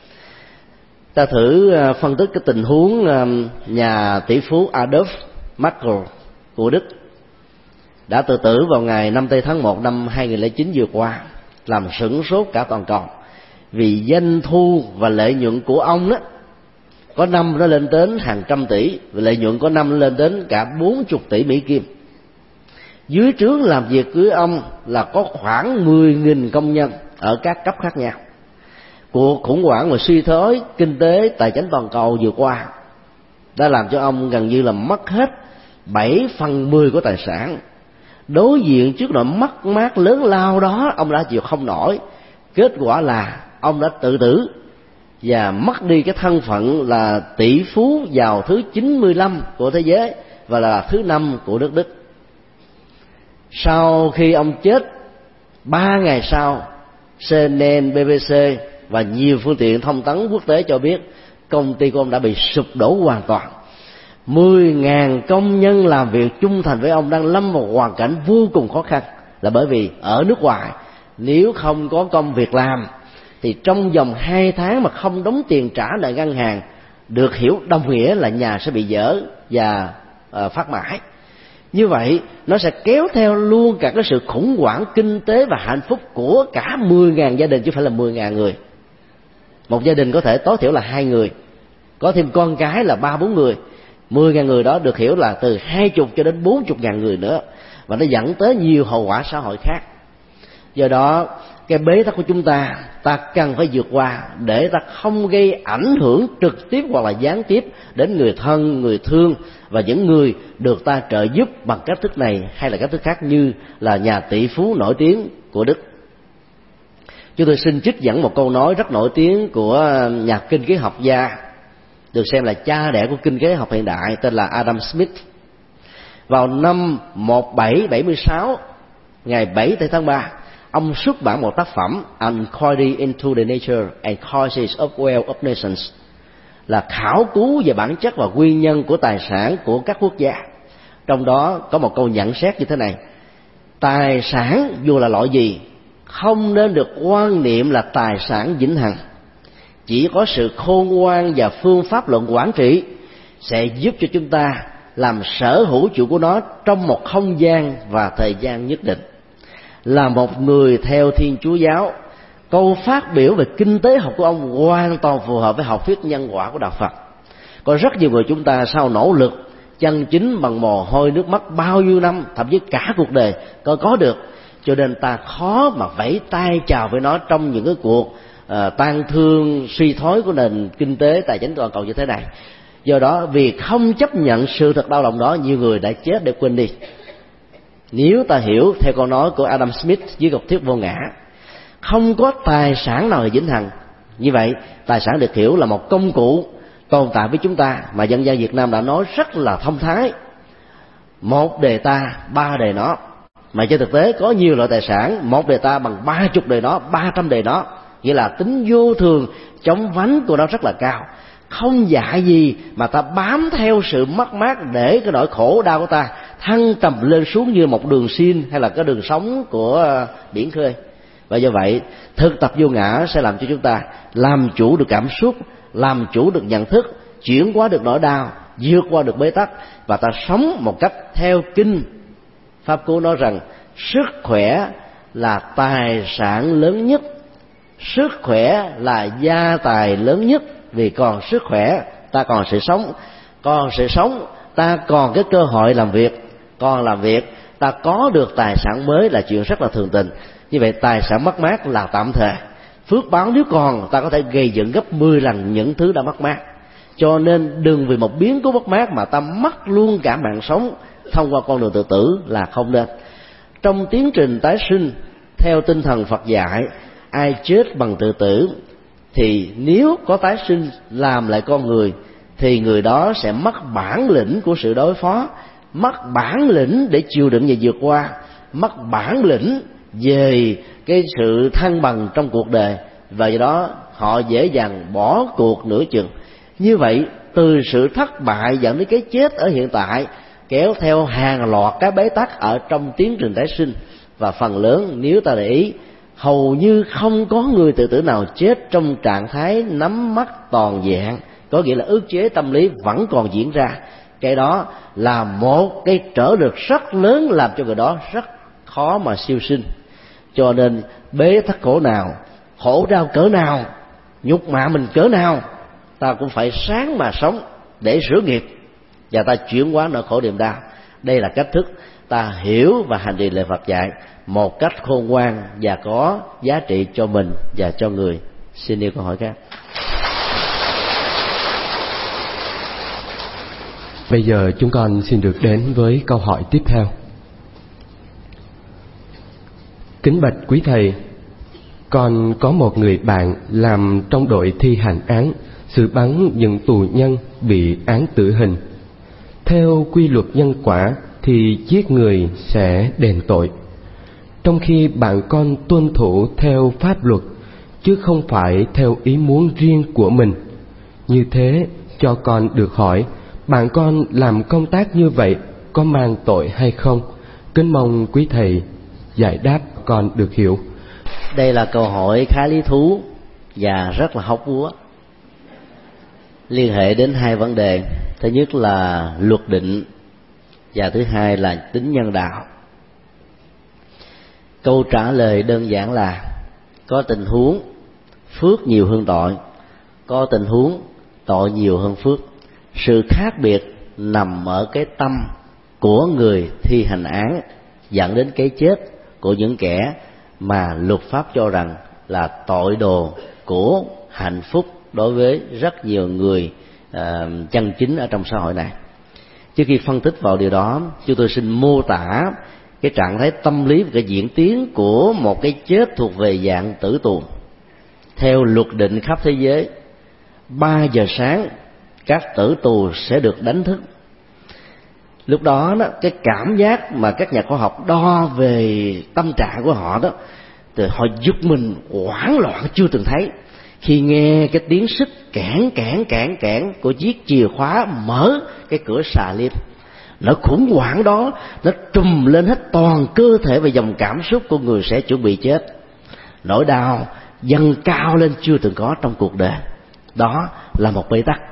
Ta thử phân tích cái tình huống nhà tỷ phú Adolf Merkel của Đức đã tự tử vào ngày năm tây tháng một năm hai nghìn lẻ chín vừa qua, làm sửng sốt cả toàn cầu. Vì doanh thu và lợi nhuận của ông đó, có năm nó lên đến hàng trăm tỷ, và lợi nhuận có năm lên đến cả bốn mươi tỷ Mỹ Kim. Dưới trướng làm việc với ông là có khoảng mười nghìn công nhân ở các cấp khác nhau. cuộc khủng hoảng và suy thoái kinh tế tài chính toàn cầu vừa qua đã làm cho ông gần như là mất hết bảy phần mười của tài sản. Đối diện trước nỗi mất mát lớn lao đó, ông đã chịu không nổi. Kết quả là ông đã tự tử và mất đi cái thân phận là tỷ phú giàu thứ chín mươi lăm của thế giới và là thứ năm của nước Đức. Sau khi ông chết, ba ngày sau, xê en en, bê bê xê và nhiều phương tiện thông tấn quốc tế cho biết công ty của ông đã bị sụp đổ hoàn toàn. Mười ngàn công nhân làm việc trung thành với ông đang lâm vào hoàn cảnh vô cùng khó khăn, là bởi vì ở nước ngoài nếu không có công việc làm thì trong vòng hai tháng mà không đóng tiền trả nợ ngân hàng, được hiểu đồng nghĩa là nhà sẽ bị dở và uh, phát mãi. Như vậy nó sẽ kéo theo luôn cả cái sự khủng hoảng kinh tế và hạnh phúc của cả mười ngàn gia đình, chứ không phải là mười ngàn người. Một gia đình có thể tối thiểu là hai người, có thêm con cái là ba bốn người. Mười ngàn người đó được hiểu là từ hai chục cho đến bốn chục ngàn người nữa, và nó dẫn tới nhiều hậu quả xã hội khác. Do đó cái bế tắc của chúng ta ta cần phải vượt qua để ta không gây ảnh hưởng trực tiếp hoặc là gián tiếp đến người thân, người thương và những người được ta trợ giúp bằng cách thức này hay là cách thức khác, như là nhà tỷ phú nổi tiếng của Đức. Chúng tôi xin trích dẫn một câu nói rất nổi tiếng của nhà kinh tế học gia được xem là cha đẻ của kinh tế học hiện đại, tên là Adam Smith. Vào năm một nghìn bảy trăm bảy mươi sáu, ngày bảy tháng ba, ông xuất bản một tác phẩm An Inquiry into the Nature and Causes of Wealth of Nations, là khảo cứu về bản chất và nguyên nhân của tài sản của các quốc gia. Trong đó có một câu nhận xét như thế này: tài sản dù là loại gì không nên được quan niệm là tài sản vĩnh hằng. Chỉ có sự khôn ngoan và phương pháp luận quản trị sẽ giúp cho chúng ta làm sở hữu chủ của nó trong một không gian và thời gian nhất định. Là một người theo Thiên Chúa giáo, câu phát biểu về kinh tế học của ông hoàn toàn phù hợp với học thuyết nhân quả của đạo Phật. Có rất nhiều người chúng ta sau nỗ lực chân chính bằng mồ hôi nước mắt bao nhiêu năm, thậm chí cả cuộc đời có có được, cho nên ta khó mà vẫy tay chào với nó trong những cái cuộc uh, tan thương suy thoái của nền kinh tế tài chính toàn cầu như thế này. Do đó vì không chấp nhận sự thật đau lòng đó, nhiều người đã chết để quên đi. Nếu ta hiểu theo câu nói của Adam Smith dưới học thuyết vô ngã, không có tài sản nào là vĩnh hằng. Như vậy tài sản được hiểu là một công cụ tồn tại với chúng ta, mà dân gian Việt Nam đã nói rất là thông thái: một đề ta, ba đề nó. Mà trên thực tế có nhiều loại tài sản, một đề ta bằng ba chục đề nó, ba trăm đề nó. Nghĩa là tính vô thường, chống vánh của nó rất là cao. Không dạy gì mà ta bám theo sự mất mát để cái nỗi khổ đau của ta thăng trầm lên xuống như một đường xin hay là cái đường sống của biển khơi. Và do vậy thực tập vô ngã sẽ làm cho chúng ta làm chủ được cảm xúc, làm chủ được nhận thức, chuyển hóa được nỗi đau, vượt qua được bế tắc, và ta sống một cách theo kinh Pháp Cú nói rằng sức khỏe là tài sản lớn nhất, sức khỏe là gia tài lớn nhất. Vì còn sức khỏe ta còn sự sống, còn sự sống ta còn cái cơ hội làm việc, còn làm việc ta có được tài sản mới là chuyện rất là thường tình. Như vậy tài sản mất mát là tạm thời, phước báo nếu còn ta có thể gây dựng gấp mười lần những thứ đã mất mát. Cho nên đừng vì một biến cố mất mát mà ta mất luôn cả mạng sống thông qua con đường tự tử là không nên. Trong tiến trình tái sinh theo tinh thần Phật dạy, ai chết bằng tự tử thì nếu có tái sinh làm lại con người thì người đó sẽ mất bản lĩnh của sự đối phó, mất bản lĩnh để chịu đựng và vượt qua, mất bản lĩnh về cái sự thăng bằng trong cuộc đời, và do đó họ dễ dàng bỏ cuộc nửa chừng. Như vậy từ sự thất bại dẫn đến cái chết ở hiện tại kéo theo hàng loạt cái bế tắc ở trong tiến trình tái sinh. Và phần lớn nếu ta để ý, hầu như không có người tự tử nào chết trong trạng thái nắm bắt toàn vẹn, có nghĩa là ức chế tâm lý vẫn còn diễn ra. Cái đó là một cái trở lực rất lớn làm cho người đó rất khó mà siêu sinh. Cho nên bế tắc khổ nào, khổ đau cỡ nào, nhục mạ mình cỡ nào, ta cũng phải sáng mà sống để sửa nghiệp và ta chuyển hóa nỗi khổ niềm đau. Đây là cách thức ta hiểu và hành trì lời Phật dạy một cách khôn ngoan và có giá trị cho mình và cho người. Xin yêu câu hỏi khác. Bây giờ chúng con xin được đến với câu hỏi tiếp theo. Kính bạch quý thầy, con có một người bạn làm trong đội thi hành án xử bắn những tù nhân bị án tử hình. Theo quy luật nhân quả thì giết người sẽ đền tội, trong khi bạn con tuân thủ theo pháp luật chứ không phải theo ý muốn riêng của mình. Như thế cho con được hỏi, bạn con làm công tác như vậy có mang tội hay không? Kính mong quý thầy giải đáp con được hiểu. Đây là câu hỏi khá lý thú và rất là hóc búa, liên hệ đến hai vấn đề. Thứ nhất là luật định và thứ hai là tính nhân đạo. Câu trả lời đơn giản là có tình huống phước nhiều hơn tội, có tình huống tội nhiều hơn phước. Sự khác biệt nằm ở cái tâm của người thi hành án dẫn đến cái chết của những kẻ mà luật pháp cho rằng là tội đồ của hạnh phúc đối với rất nhiều người uh, chân chính ở trong xã hội này. Trước khi phân tích vào điều đó, chúng tôi xin mô tả cái trạng thái tâm lý và cái diễn tiến của một cái chết thuộc về dạng tử tù. Theo luật định khắp thế giới, ba giờ sáng các tử tù sẽ được đánh thức. Lúc đó, đó cái cảm giác mà các nhà khoa học đo về tâm trạng của họ đó, thì họ giật mình hoảng loạn chưa từng thấy khi nghe cái tiếng xích kẽn kẽn kẽn kẽn của chiếc chìa khóa mở cái cửa xà lift. Nỗi khủng hoảng đó nó trùm lên hết toàn cơ thể và dòng cảm xúc của người sẽ chuẩn bị chết. Nỗi đau dâng cao lên chưa từng có trong cuộc đời. Đó là một bế tắc.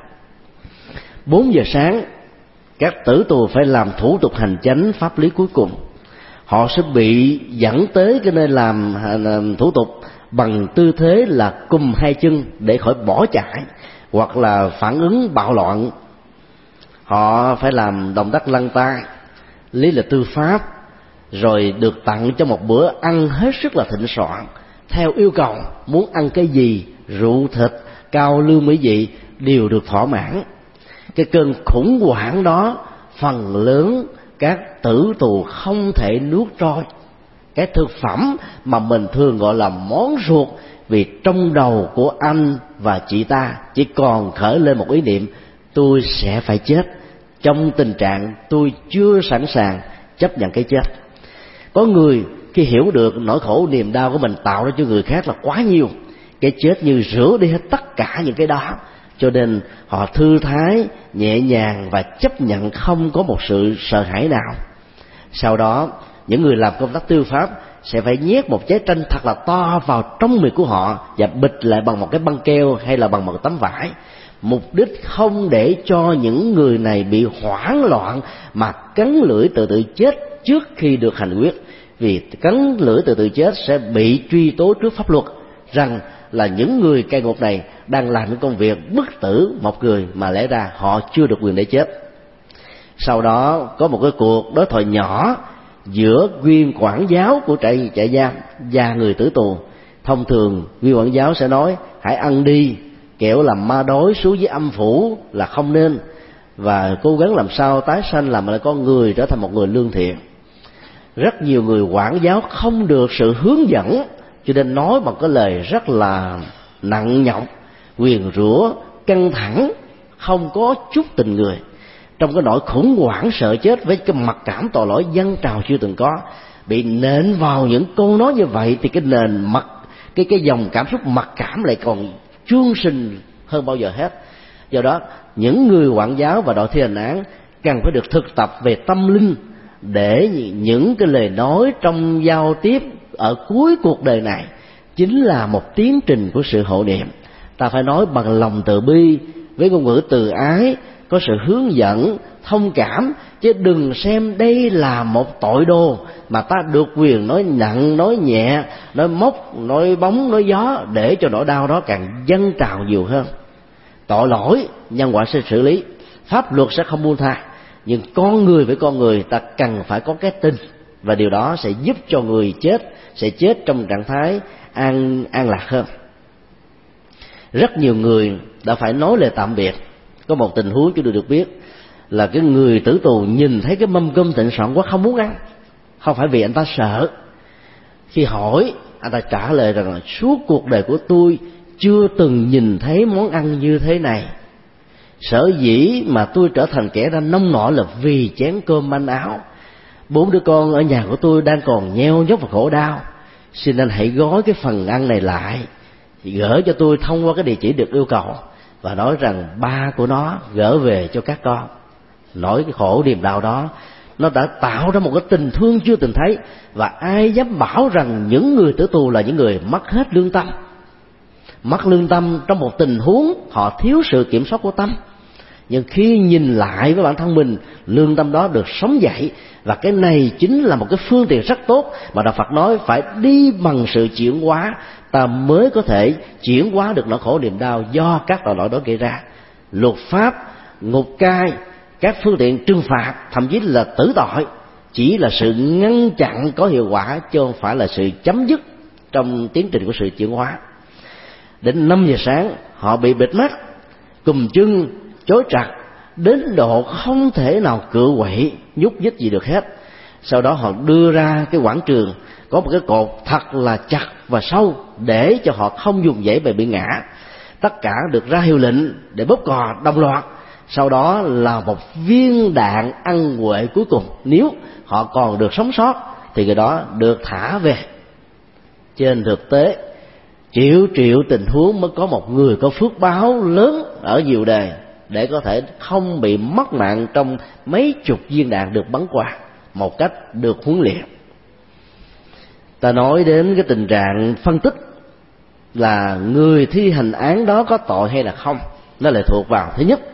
Bốn giờ sáng, các tử tù phải làm thủ tục hành chánh pháp lý cuối cùng. Họ sẽ bị dẫn tới cái nơi làm, làm thủ tục bằng tư thế là cùm hai chân để khỏi bỏ chạy hoặc là phản ứng bạo loạn. Họ phải làm động tác lăn tay, lý lịch tư pháp, rồi được tặng cho một bữa ăn hết sức là thịnh soạn theo yêu cầu. Muốn ăn cái gì, rượu thịt, cao lương mỹ vị đều được thỏa mãn. Cái cơn khủng hoảng đó phần lớn các tử tù không thể nuốt trôi cái thực phẩm mà mình thường gọi là món ruột, vì trong đầu của anh và chị ta chỉ còn khởi lên một ý niệm: tôi sẽ phải chết, trong tình trạng tôi chưa sẵn sàng chấp nhận cái chết. Có người khi hiểu được nỗi khổ niềm đau của mình tạo ra cho người khác là quá nhiều, cái chết như rửa đi hết tất cả những cái đó, cho nên họ thư thái, nhẹ nhàng và chấp nhận không có một sự sợ hãi nào. Sau đó, những người làm công tác tư pháp sẽ phải nhét một trái tranh thật là to vào trong miệng của họ và bịt lại bằng một cái băng keo hay là bằng một tấm vải, mục đích không để cho những người này bị hoảng loạn mà cắn lưỡi tự tử chết trước khi được hành quyết. Vì cắn lưỡi tự tử chết sẽ bị truy tố trước pháp luật rằng là những người cai ngục này đang làm những công việc bức tử một người mà lẽ ra họ chưa được quyền để chết. Sau đó có một cái cuộc đối thoại nhỏ giữa viên quản giáo của trại trại giam và người tử tù. Thông thường viên quản giáo sẽ nói: hãy ăn đi, kẻo làm ma đói xuống dưới âm phủ là không nên, và cố gắng làm sao tái sanh làm lại con người, trở thành một người lương thiện. Rất nhiều người quản giáo không được sự hướng dẫn, cho nên nói bằng cái lời rất là nặng nhọc, nguyền rủa, căng thẳng, không có chút tình người. Trong cái nỗi khủng hoảng sợ chết với cái mặc cảm tội lỗi dâng trào chưa từng có, bị nện vào những câu nói như vậy thì cái nền mặc cái cái dòng cảm xúc mặc cảm lại còn chương sinh hơn bao giờ hết. Do đó những người quản giáo và đội thi hành án cần phải được thực tập về tâm linh, để những cái lời nói trong giao tiếp ở cuối cuộc đời này chính là một tiến trình của sự hộ niệm. Ta phải nói bằng lòng từ bi, với ngôn ngữ từ ái, có sự hướng dẫn, thông cảm, chứ đừng xem đây là một tội đồ mà ta được quyền nói nặng, nói nhẹ, nói móc, nói bóng, nói gió, để cho nỗi đau đó càng dâng trào nhiều hơn. Tội lỗi nhân quả sẽ xử lý, pháp luật sẽ không buông tha, nhưng con người với con người ta cần phải có cái tin, và điều đó sẽ giúp cho người chết sẽ chết trong trạng thái an an lạc hơn. Rất nhiều người đã phải nói lời tạm biệt. Có một tình huống chúng tôi được biết là cái người tử tù nhìn thấy cái mâm cơm thịnh soạn quá không muốn ăn, không phải vì anh ta sợ. Khi hỏi, anh ta trả lời rằng là suốt cuộc đời của tôi chưa từng nhìn thấy món ăn như thế này. Sở dĩ mà tôi trở thành kẻ ra nông nọ là vì chén cơm manh áo. Bốn đứa con ở nhà của tôi đang còn nheo nhóc và khổ đau. Xin anh hãy gói cái phần ăn này lại, gửi cho tôi thông qua cái địa chỉ được yêu cầu, và nói rằng ba của nó gửi về cho các con. Nỗi cái khổ niềm đau đó nó đã tạo ra một cái tình thương chưa từng thấy. Và ai dám bảo rằng những người tử tù là những người mất hết lương tâm? Mất lương tâm trong một tình huống họ thiếu sự kiểm soát của tâm. Nhưng khi nhìn lại với bản thân mình, lương tâm đó được sống dậy. Và cái này chính là một cái phương tiện rất tốt mà Đạo Phật nói phải đi bằng sự chuyển hóa, ta mới có thể chuyển hóa được nỗi khổ niềm đau do các tội lỗi đó gây ra. Luật pháp, ngục cai, các phương tiện trừng phạt, thậm chí là tử tội, chỉ là sự ngăn chặn có hiệu quả, chứ không phải là sự chấm dứt trong tiến trình của sự chuyển hóa. Đến năm giờ sáng họ bị bịt mắt, cùm chân, chối trặc, đến độ không thể nào cựa quậy nhúc nhích gì được hết. Sau đó họ đưa ra cái quảng trường có một cái cột thật là chặt và sâu để cho họ không dùng dãy về bị ngã. Tất cả được ra hiệu lệnh để bóp cò đồng loạt. Sau đó là một viên đạn ăn quệ cuối cùng, nếu họ còn được sống sót thì người đó được thả về. Trên thực tế, triệu triệu tình huống mới có một người có phước báo lớn ở nhiều đời để có thể không bị mất mạng trong mấy chục viên đạn được bắn qua một cách được huấn luyện. Ta nói đến cái tình trạng phân tích là người thi hành án đó có tội hay là không, nó lại thuộc vào thứ nhất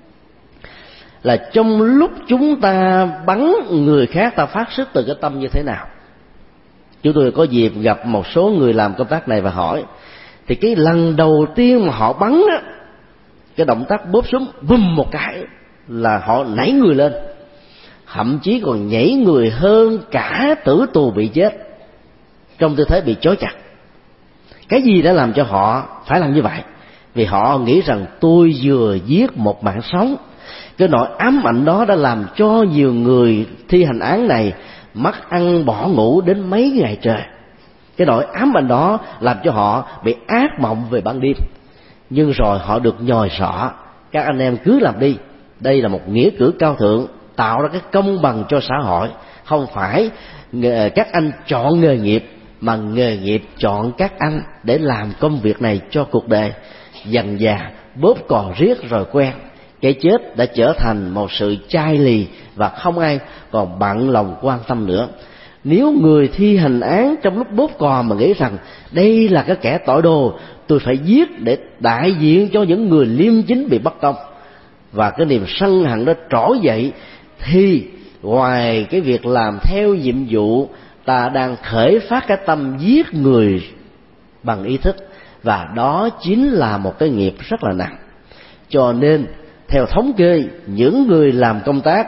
là trong lúc chúng ta bắn người khác, ta phát xuất từ cái tâm như thế nào. Chúng tôi có dịp gặp một số người làm công tác này và hỏi, thì cái lần đầu tiên mà họ bắn á, cái động tác bóp súng bùm một cái là họ nảy người lên, thậm chí còn nhảy người hơn cả tử tù bị chết trong tư thế bị trói chặt. Cái gì đã làm cho họ phải làm như vậy? Vì họ nghĩ rằng tôi vừa giết một mạng sống. Cái nỗi ám ảnh đó đã làm cho nhiều người thi hành án này mất ăn bỏ ngủ đến mấy ngày trời. Cái nỗi ám ảnh đó làm cho họ bị ác mộng về ban đêm. Nhưng rồi họ được nhồi sọ, các anh em cứ làm đi. Đây là một nghĩa cử cao thượng, tạo ra cái công bằng cho xã hội. Không phải các anh chọn nghề nghiệp, mà nghề nghiệp chọn các anh để làm công việc này cho cuộc đời. Dần dà bóp cò riết rồi quen, cái chết đã trở thành một sự chai lì và không ai còn bận lòng quan tâm nữa. Nếu người thi hành án trong lúc bóp cò mà nghĩ rằng đây là cái kẻ tội đồ, tôi phải giết để đại diện cho những người liêm chính bị bất công, và cái niềm sân hận đó trỗi dậy, thì ngoài cái việc làm theo nhiệm vụ, ta đang khởi phát cái tâm giết người bằng ý thức, và đó chính là một cái nghiệp rất là nặng. Cho nên theo thống kê, những người làm công tác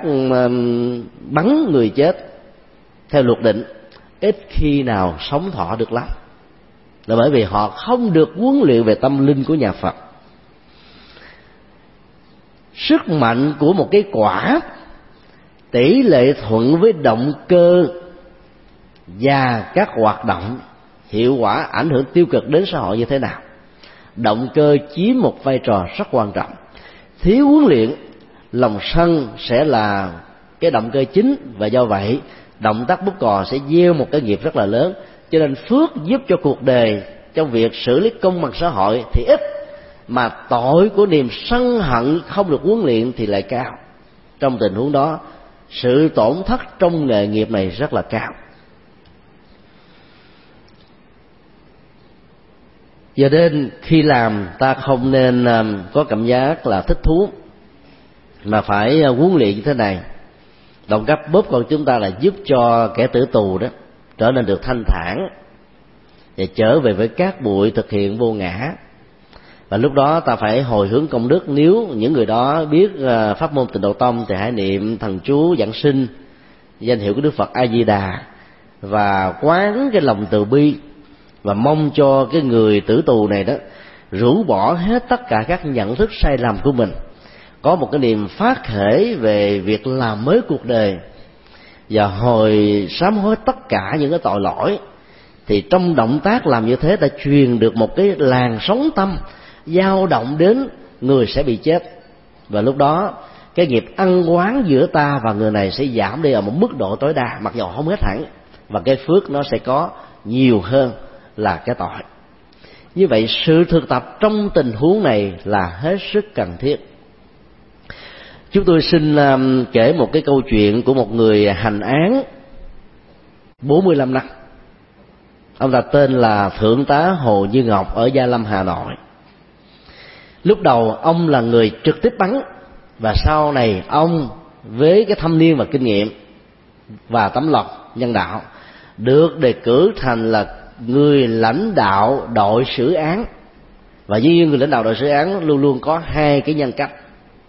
bắn người chết theo luật định ít khi nào sống thọ được lắm, là bởi vì họ không được huấn luyện về tâm linh của nhà Phật. Sức mạnh của một cái quả tỷ lệ thuận với động cơ và các hoạt động, hiệu quả ảnh hưởng tiêu cực đến xã hội như thế nào. Động cơ chiếm một vai trò rất quan trọng. Thiếu huấn luyện, lòng sân sẽ là cái động cơ chính, và do vậy động tác bóp cò sẽ gieo một cái nghiệp rất là lớn. Cho nên phước giúp cho cuộc đời trong việc xử lý công bằng xã hội thì ít, mà tội của niềm sân hận không được huấn luyện thì lại cao. Trong tình huống đó, sự tổn thất trong nghề nghiệp này rất là cao. Do nên khi làm, ta không nên có cảm giác là thích thú, mà phải huấn luyện như thế này. Động tác bóp con chúng ta là giúp cho kẻ tử tù đó trở nên được thanh thản và trở về với cát bụi thực hiện vô ngã. Và lúc đó ta phải hồi hướng công đức. Nếu những người đó biết pháp môn Tịnh Độ Tông thì hãy niệm thần chú giảng sinh, danh hiệu của Đức Phật A Di Đà, và quán cái lòng từ bi, và mong cho cái người tử tù này đó rũ bỏ hết tất cả các nhận thức sai lầm của mình, có một cái niềm phát khởi về việc làm mới cuộc đời và hồi sám hối tất cả những cái tội lỗi, thì trong động tác làm như thế đã truyền được một cái làn sóng tâm dao động đến người sẽ bị chết. Và lúc đó cái nghiệp ăn oán giữa ta và người này sẽ giảm đi ở một mức độ tối đa, mặc dù không hết hẳn, và cái phước nó sẽ có nhiều hơn là cái tội. Như vậy sự thực tập trong tình huống này là hết sức cần thiết. Chúng tôi xin um, kể một cái câu chuyện của một người hành án bốn mươi lăm năm. Ông ta tên là Thượng tá Hồ Như Ngọc ở Gia Lâm, Hà Nội. Lúc đầu ông là người trực tiếp bắn, và sau này ông với cái thâm niên và kinh nghiệm và tấm lòng nhân đạo được đề cử thành là người lãnh đạo đội xử án. Và dĩ nhiên người lãnh đạo đội xử án luôn luôn có hai cái nhân cách.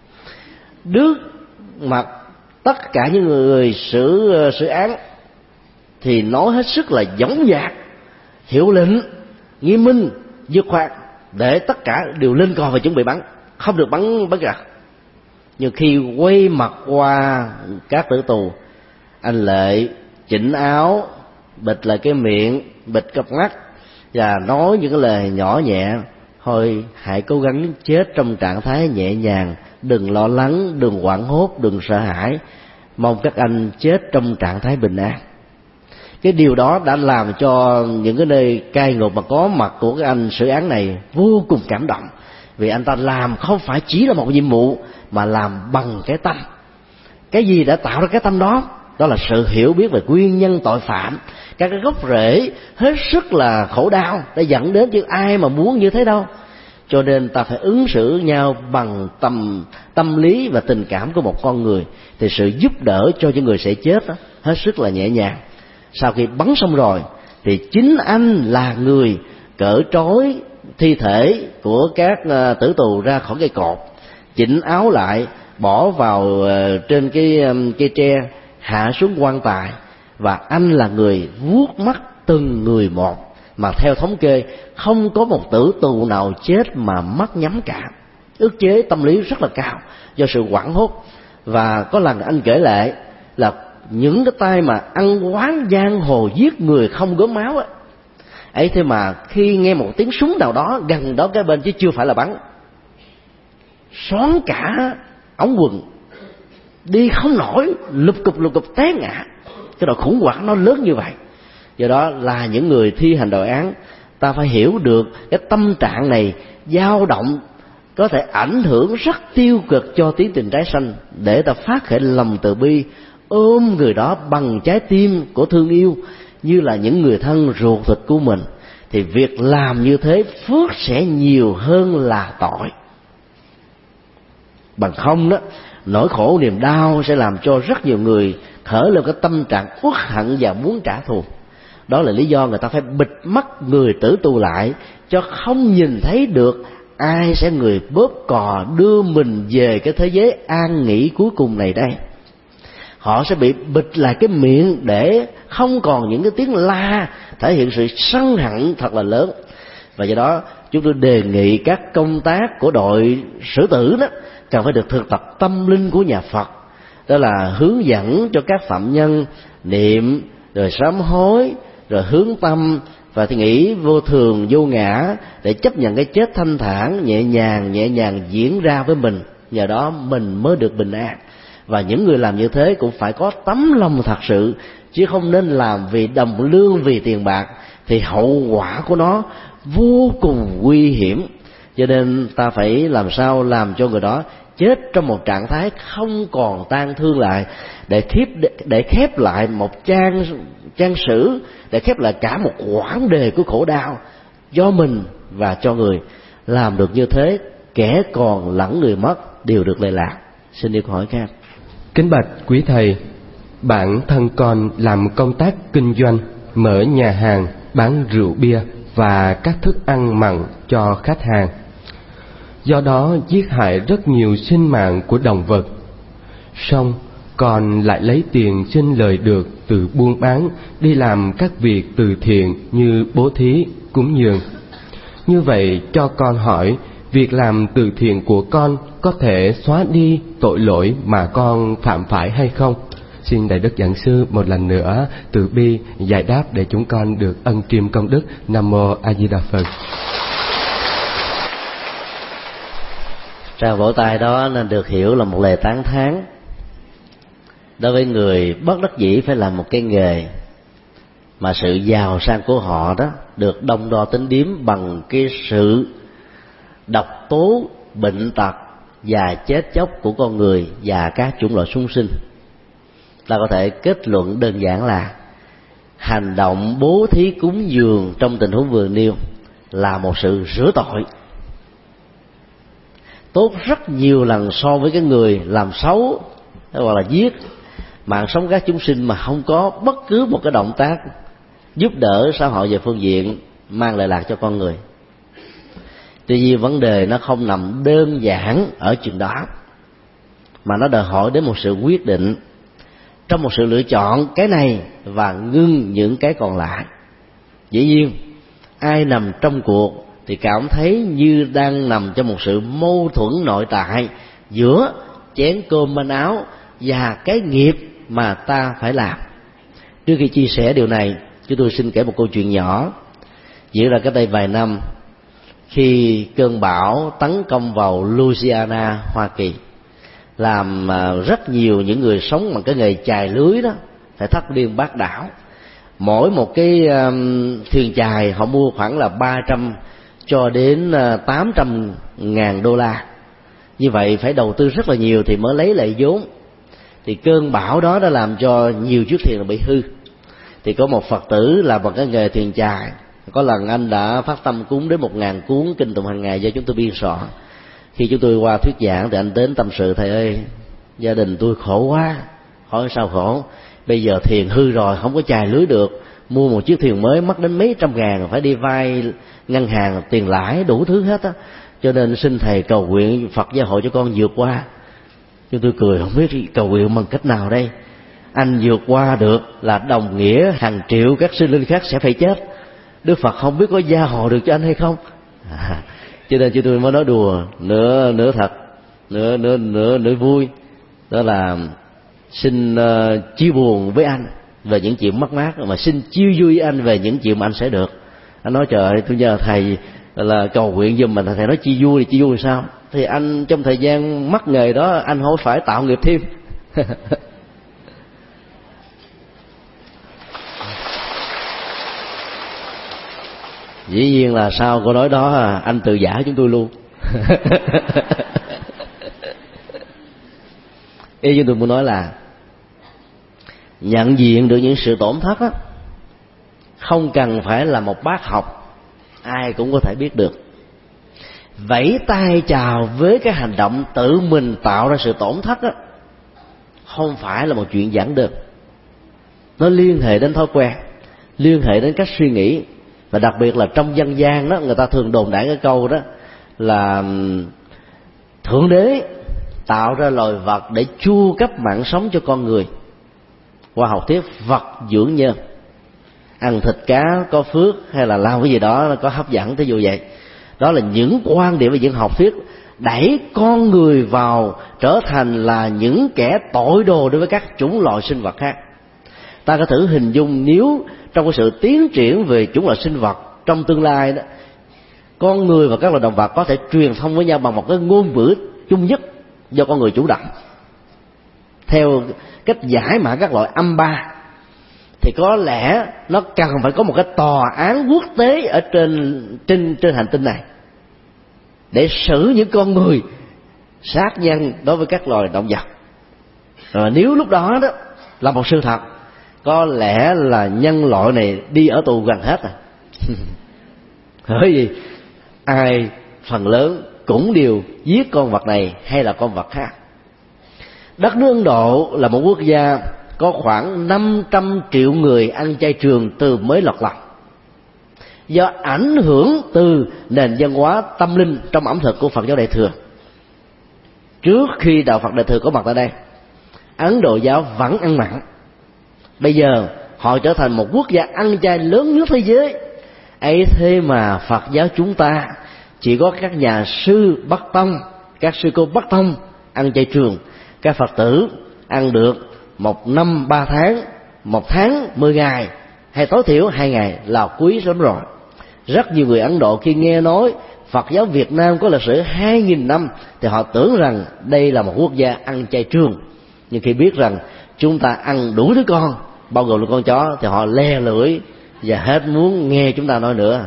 Trước mặt tất cả những người xử xử án thì nói hết sức là dõng dạc, hiệu lệnh, nghiêm minh, dứt khoát, để tất cả đều lên cò và chuẩn bị bắn, không được bắn bắn gạt. Nhưng khi quay mặt qua các tử tù, anh Lệ chỉnh áo, bịt lại cái miệng, bịt cặp mắt và nói những cái lời nhỏ nhẹ: thôi hãy cố gắng chết trong trạng thái nhẹ nhàng, đừng lo lắng, đừng hoảng hốt, đừng sợ hãi, mong các anh chết trong trạng thái bình an. Cái điều đó đã làm cho những cái nơi cai ngục mà có mặt của cái anh xử án này vô cùng cảm động, vì anh ta làm không phải chỉ là một nhiệm vụ mà làm bằng cái tâm. Cái gì đã tạo ra cái tâm đó? Đó là sự hiểu biết về nguyên nhân tội phạm, các cái gốc rễ hết sức là khổ đau đã dẫn đến, chứ ai mà muốn như thế đâu. Cho nên ta phải ứng xử nhau bằng tâm tâm lý và tình cảm của một con người, thì sự giúp đỡ cho những người sẽ chết đó, hết sức là nhẹ nhàng. Sau khi bắn xong rồi thì chính anh là người cởi trói thi thể của các tử tù ra khỏi cây cột, chỉnh áo lại, bỏ vào trên cái cây tre, hạ xuống quan tài, và anh là người vuốt mắt từng người một. Mà theo thống kê không có một tử tù nào chết mà mắt nhắm cả. Ức chế tâm lý rất là cao do sự hoảng hốt. Và có lần anh kể lại là những cái tay mà ăn oán giang hồ giết người không gớm máu ấy, ấy thế mà khi nghe một tiếng súng nào đó gần đó cái bên, chứ chưa phải là bắn, xoắn cả ống quần, đi không nổi, lụp cục lụp cục té ngã. Cái độ khủng hoảng nó lớn như vậy. Do đó là những người thi hành đội án, ta phải hiểu được cái tâm trạng này dao động có thể ảnh hưởng rất tiêu cực cho tiến trình tái sanh, để ta phát khởi lòng từ bi, ôm người đó bằng trái tim của thương yêu như là những người thân ruột thịt của mình. Thì việc làm như thế phước sẽ nhiều hơn là tội. Bằng không đó, nỗi khổ niềm đau sẽ làm cho rất nhiều người khởi lên cái tâm trạng uất hận và muốn trả thù. Đó là lý do người ta phải bịt mắt người tử tù lại, cho không nhìn thấy được ai sẽ người bóp cò đưa mình về cái thế giới an nghỉ cuối cùng này đây. Họ sẽ bị bịt lại cái miệng để không còn những cái tiếng la thể hiện sự sân hận thật là lớn. Và do đó chúng tôi đề nghị các công tác của đội xử tử đó cần phải được thực tập tâm linh của nhà Phật, đó là hướng dẫn cho các phạm nhân niệm, rồi sám hối, rồi hướng tâm và thì nghĩ vô thường vô ngã, để chấp nhận cái chết thanh thản, nhẹ nhàng nhẹ nhàng diễn ra với mình. Nhờ đó mình mới được bình an. Và những người làm như thế cũng phải có tấm lòng thật sự, chứ không nên làm vì đồng lương, vì tiền bạc, thì hậu quả của nó vô cùng nguy hiểm. Cho nên ta phải làm sao làm cho người đó chết trong một trạng thái không còn tang thương lại, để khép để khép lại một trang trang sử, để khép lại cả một quãng đề của khổ đau cho mình và cho người. Làm được như thế, kẻ còn lẫn người mất đều được lệ lạc. Xin yêu câu hỏi khác. Kính bạch quý thầy, bản thân con làm công tác kinh doanh, mở nhà hàng bán rượu bia và các thức ăn mặn cho khách hàng. Do đó giết hại rất nhiều sinh mạng của động vật. Song còn lại lấy tiền sinh lời được từ buôn bán đi làm các việc từ thiện như bố thí, cúng dường. Như vậy cho con hỏi, việc làm từ thiện của con có thể xóa đi tội lỗi mà con phạm phải hay không? Xin Đại Đức Giảng Sư một lần nữa từ bi giải đáp để chúng con được ân triêm công đức. Nam Mô A Di Đà Phật. Tràng vỗ tay đó nên được hiểu là một lời tán thán đối với người bất đắc dĩ phải làm một cái nghề mà sự giàu sang của họ đó được đong đo tính điếm bằng cái sự độc tố, bệnh tật và chết chóc của con người và các chủng loại súc sinh. Ta có thể kết luận đơn giản là hành động bố thí cúng dường trong tình huống vừa nêu là một sự rửa tội, tốt rất nhiều lần so với cái người làm xấu hoặc là giết mạng sống các chúng sinh mà không có bất cứ một cái động tác giúp đỡ xã hội về phương diện mang lợi lạc cho con người. Tuy nhiên vấn đề nó không nằm đơn giản ở chừng đó, mà nó đòi hỏi đến một sự quyết định trong một sự lựa chọn cái này và ngưng những cái còn lại. Dĩ nhiên ai nằm trong cuộc thì cảm thấy như đang nằm trong một sự mâu thuẫn nội tại giữa chén cơm manh áo và cái nghiệp mà ta phải làm. Trước khi chia sẻ điều này, chúng tôi xin kể một câu chuyện nhỏ diễn ra cách đây vài năm, khi cơn bão tấn công vào Louisiana, Hoa Kỳ, làm rất nhiều những người sống bằng cái nghề chài lưới đó phải thất điên bát đảo. Mỗi một cái thuyền chài họ mua khoảng là ba trăm cho đến tám trăm ngàn đô la. Như vậy phải đầu tư rất là nhiều thì mới lấy lại vốn. Thì cơn bão đó đã làm cho nhiều chiếc thuyền bị hư. Thì có một Phật tử làm bằng cái nghề thuyền chài, có lần anh đã phát tâm cúng đến một ngàn cuốn kinh tụng hàng ngày do chúng tôi biên soạn. Khi chúng tôi qua thuyết giảng thì anh đến tâm sự: thầy ơi, gia đình tôi khổ quá. Hỏi sao khổ? Bây giờ thuyền hư rồi, không có chài lưới được, mua một chiếc thuyền mới mất đến mấy trăm ngàn, phải đi vay ngân hàng tiền lãi đủ thứ hết á, cho nên xin thầy cầu nguyện Phật gia hội cho con vượt qua. Chúng tôi cười, không biết cầu nguyện bằng cách nào đây. Anh vượt qua được là đồng nghĩa hàng triệu các sinh linh khác sẽ phải chết. Đức Phật không biết có gia hộ được cho anh hay không. À, cho nên chúng tôi mới nói đùa nửa nửa thật, nửa nửa nửa nửa vui, đó là xin uh, chia buồn với anh về những chuyện mất mát, mà xin chiêu vui anh về những chuyện mà anh sẽ được. Anh nói trời ơi, tôi nhờ thầy là cầu nguyện giùm mình. Thầy nói chi vui thì chi vui sao? Thì anh trong thời gian mắc nghề đó anh không phải tạo nghiệp thêm. Dĩ nhiên là sau câu nói đó anh từ giả chúng tôi luôn. Ý chúng tôi muốn nói là nhận diện được những sự tổn thất á, không cần phải là một bác học, ai cũng có thể biết được. Vẫy tay chào với cái hành động tự mình tạo ra sự tổn thất á, không phải là một chuyện giản đơn. Nó liên hệ đến thói quen, liên hệ đến cách suy nghĩ. Và đặc biệt là trong dân gian đó, người ta thường đồn đại cái câu đó là Thượng Đế tạo ra loài vật để chu cấp mạng sống cho con người. Qua học thuyết vật dưỡng nhân, ăn thịt cá có phước hay là làm cái gì đó có hấp dẫn, thí dụ vậy. Đó là những quan điểm về những học thuyết đẩy con người vào trở thành là những kẻ tội đồ đối với các chủng loại sinh vật khác. Ta có thử hình dung nếu trong cái sự tiến triển về chủng loại sinh vật trong tương lai đó, con người và các loài động vật có thể truyền thông với nhau bằng một cái ngôn ngữ chung nhất do con người chủ động theo cách giải mã các loại âm ba, thì có lẽ nó cần phải có một cái tòa án quốc tế ở trên trên trên hành tinh này để xử những con người sát nhân đối với các loài động vật. Rồi nếu lúc đó đó là một sự thật, có lẽ là nhân loại này đi ở tù gần hết à. Bởi vì ai phần lớn cũng đều giết con vật này hay là con vật khác. Đất nước Ấn Độ là một quốc gia có khoảng năm trăm triệu người ăn chay trường từ mới lọt lòng, do ảnh hưởng từ nền văn hóa tâm linh trong ẩm thực của Phật giáo Đại thừa. Trước khi đạo Phật Đại thừa có mặt tại đây, Ấn Độ giáo vẫn ăn mặn. Bây giờ họ trở thành một quốc gia ăn chay lớn nhất thế giới, Ấy thế mà Phật giáo chúng ta chỉ có các nhà sư Bắc Tông, các sư cô Bắc Tông ăn chay trường, các Phật tử ăn được một năm ba tháng, một tháng mười ngày, hay tối thiểu hai ngày là quý lắm rồi. Rất nhiều người Ấn Độ khi nghe nói Phật giáo Việt Nam có lịch sử hai nghìn năm thì họ tưởng rằng đây là một quốc gia ăn chay trường. Nhưng khi biết rằng chúng ta ăn đủ đứa con, bao gồm là con chó, thì họ le lưỡi và hết muốn nghe chúng ta nói nữa.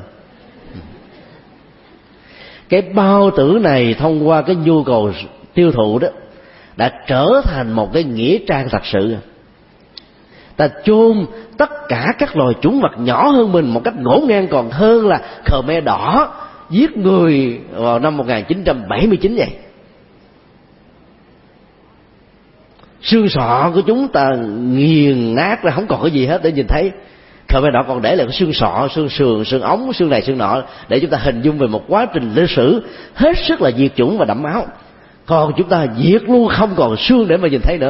Cái bao tử này thông qua cái nhu cầu tiêu thụ đó đã trở thành một cái nghĩa trang thật sự. Ta chôn tất cả các loài chủng vật nhỏ hơn mình một cách ngổn ngang còn hơn là Khmer Đỏ giết người vào năm một nghìn chín trăm bảy mươi chín vậy. Xương sọ của chúng ta nghiền nát ra không còn cái gì hết để nhìn thấy. Khmer Đỏ còn để lại cái xương sọ, xương sườn, xương ống, xương này xương nọ để chúng ta hình dung về một quá trình lịch sử hết sức là diệt chủng và đẫm máu. Còn chúng ta diệt luôn, không còn xương để mà nhìn thấy nữa.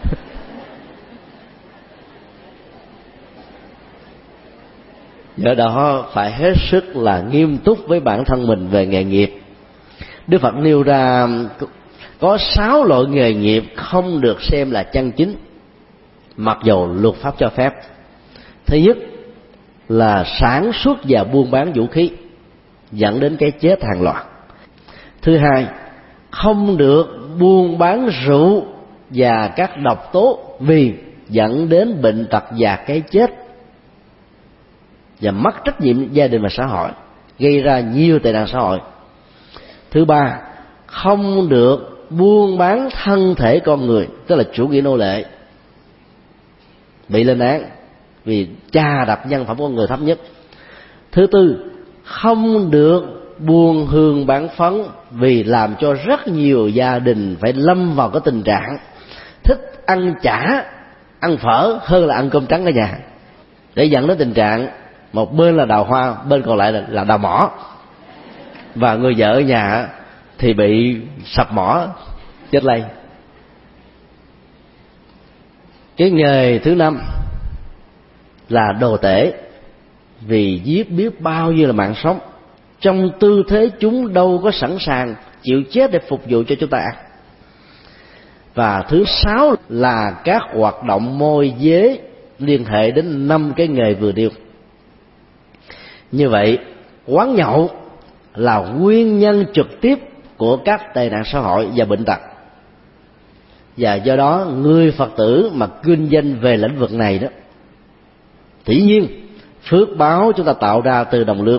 Do đó phải hết sức là nghiêm túc với bản thân mình về nghề nghiệp. Đức Phật nêu ra có sáu loại nghề nghiệp không được xem là chân chính, mặc dầu luật pháp cho phép. Thứ nhất là sản xuất và buôn bán vũ khí, dẫn đến cái chết hàng loạt. Thứ hai, không được buôn bán rượu và các độc tố vì dẫn đến bệnh tật và cái chết, và mất trách nhiệm gia đình và xã hội, gây ra nhiều tệ nạn xã hội. Thứ ba, không được buôn bán thân thể con người, tức là chủ nghĩa nô lệ, bị lên án vì chà đạp nhân phẩm con người thấp nhất. Thứ tư, không được buôn hương bán phấn vì làm cho rất nhiều gia đình phải lâm vào cái tình trạng thích ăn chả, ăn phở hơn là ăn cơm trắng ở nhà, để dẫn đến tình trạng một bên là đào hoa, bên còn lại là, là đào mỏ, và người vợ ở nhà thì bị sập mỏ chết lây. Cái nghề thứ năm là đồ tể, vì giết biết bao nhiêu là mạng sống trong tư thế chúng đâu có sẵn sàng chịu chết để phục vụ cho chúng ta ăn. Và thứ sáu là các hoạt động môi giới liên hệ đến năm cái nghề vừa nêu. Như vậy, quán nhậu là nguyên nhân trực tiếp của các tệ nạn xã hội và bệnh tật. Và do đó người Phật tử mà kinh doanh về lĩnh vực này đó, tự nhiên phước báo chúng ta tạo ra từ đồng lương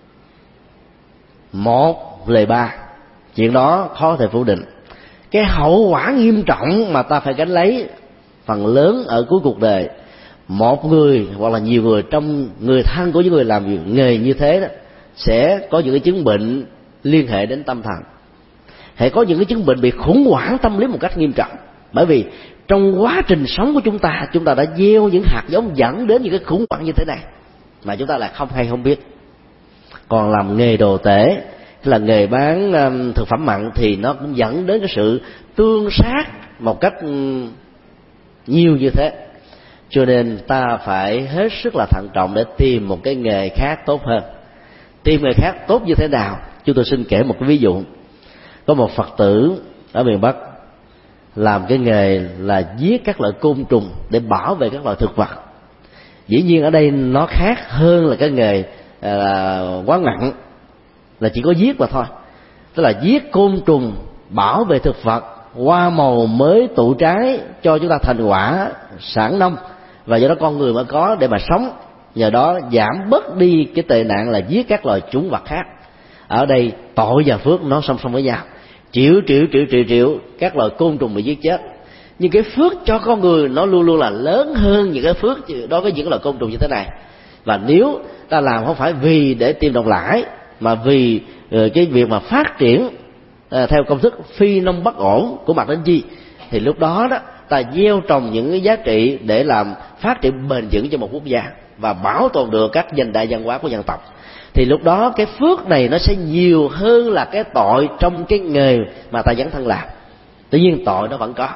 một lời ba, chuyện đó khó thể phủ định. Cái hậu quả nghiêm trọng mà ta phải gánh lấy phần lớn ở cuối cuộc đời, một người hoặc là nhiều người trong người thân của những người làm việc nghề như thế đó sẽ có những cái chứng bệnh liên hệ đến tâm thần, hay có những cái chứng bệnh bị khủng hoảng tâm lý một cách nghiêm trọng. Bởi vì trong quá trình sống của chúng ta, chúng ta đã gieo những hạt giống dẫn đến những cái khủng hoảng như thế này mà chúng ta lại không hay không biết. Còn làm nghề đồ tể hay là nghề bán um, thực phẩm mặn thì nó cũng dẫn đến cái sự tương sát một cách um, nhiều như thế. Cho nên ta phải hết sức là thận trọng để tìm một cái nghề khác tốt hơn. Tìm nghề khác tốt như thế nào? Chúng tôi xin kể một cái ví dụ. Có một Phật tử ở miền Bắc làm cái nghề là giết các loại côn trùng để bảo vệ các loại thực vật. Dĩ nhiên ở đây nó khác hơn là cái nghề là quá nặng, là chỉ có giết mà thôi. Tức là giết côn trùng bảo vệ thực vật, hoa màu mới tụ trái cho chúng ta thành quả sản nông, và do đó con người mới có để mà sống. Nhờ đó giảm bớt đi cái tệ nạn là giết các loài chủng vật khác. Ở đây tội và phước nó song song với nhau, triệu triệu triệu triệu triệu các loài côn trùng bị giết chết, nhưng cái phước cho con người nó luôn luôn là lớn hơn những cái phước đối với những loài côn trùng như thế này. Và nếu ta làm không phải vì để tìm đồng lãi, mà vì cái việc mà phát triển theo công thức phi nông bất ổn của Mạc Đỉnh Chi, thì lúc đó đó ta gieo trồng những cái giá trị để làm phát triển bền vững cho một quốc gia và bảo tồn được các danh đại văn hóa của dân tộc. Thì lúc đó cái phước này nó sẽ nhiều hơn là cái tội trong cái nghề mà ta dấn thân làm. Tuy nhiên tội nó vẫn có.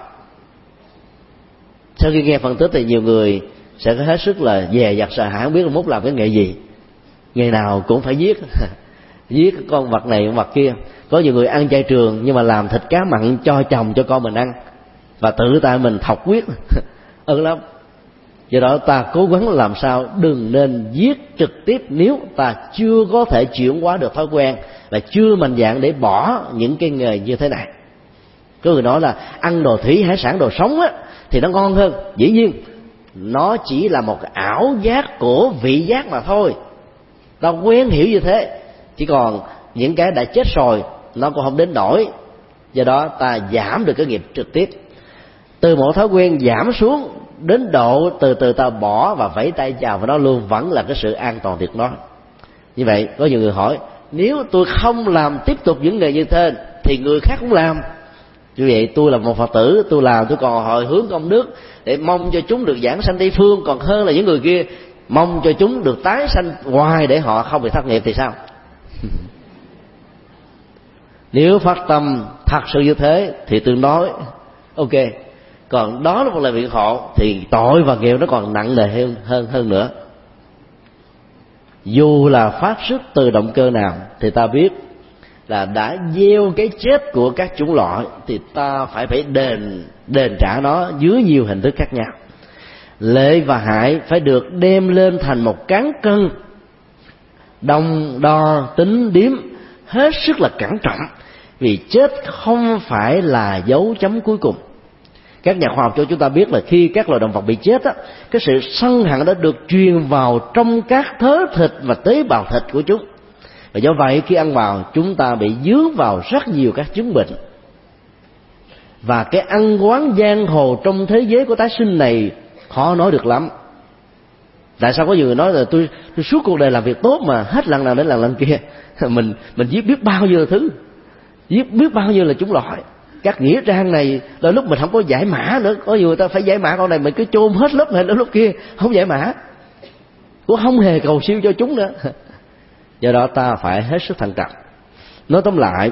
Sau khi nghe phân tích thì nhiều người sẽ có hết sức là dè dặt sợ hãi, không biết là mốt làm cái nghề gì. ngày nào cũng phải giết giết con vật này con vật kia. Có nhiều người ăn chay trường nhưng mà làm thịt cá mặn cho chồng cho con mình ăn, và tự tay mình thọc huyết ơn lắm. Do đó ta cố gắng làm sao đừng nên giết trực tiếp nếu ta chưa có thể chuyển hóa được thói quen và chưa mạnh dạn để bỏ những cái nghề như thế này. Có người nói là ăn đồ thủy hải sản, đồ sống á thì nó ngon hơn. Dĩ nhiên nó chỉ là một ảo giác của vị giác mà thôi, ta quen hiểu như thế. Chỉ còn những cái đã chết rồi nó cũng không đến nổi. Do đó ta giảm được cái nghiệp trực tiếp. Từ một thói quen giảm xuống đến độ từ từ ta bỏ và vẫy tay chào với nó luôn, vẫn là cái sự an toàn tuyệt đối. Như vậy có nhiều người hỏi, nếu tôi không làm tiếp tục những nghề như thế thì người khác cũng làm. Như vậy tôi là một Phật tử, tôi làm tôi còn hồi hướng công đức để mong cho chúng được giảng sanh Tây Phương, còn hơn là những người kia mong cho chúng được tái sanh hoài để họ không bị thất nghiệp thì sao? Nếu phát tâm thật sự như thế thì tôi nói ok. Còn đó là một lời biện hộ thì tội và nghiệp nó còn nặng nề hơn hơn hơn nữa. Dù là phát xuất từ động cơ nào thì ta biết là đã gieo cái chết của các chủng loại thì ta phải phải đền đền trả nó dưới nhiều hình thức khác nhau. Lợi và hại phải được đem lên thành một cán cân, đong đo tính điếm hết sức là cẩn trọng, vì chết không phải là dấu chấm cuối cùng. Các nhà khoa học cho chúng ta biết là khi các loài động vật bị chết á, cái sự sân hận đã được truyền vào trong các thớ thịt và tế bào thịt của chúng, và do vậy khi ăn vào chúng ta bị dướng vào rất nhiều các chứng bệnh. Và cái ăn quán giang hồ trong thế giới của tái sinh này khó nói được lắm. Tại sao có nhiều người nói là tôi, tôi suốt cuộc đời làm việc tốt mà hết lần nào đến lần lần kia mình mình giết biết bao nhiêu thứ, giết biết bao nhiêu là chủng loại. Các nghĩa trang này đôi lúc mình không có giải mã nữa, có nhiều người ta phải giải mã con này mình cứ chôn hết lớp này lớp kia không giải mã, cũng không hề cầu siêu cho chúng nữa. Do đó ta phải hết sức thận trọng. Nói tóm lại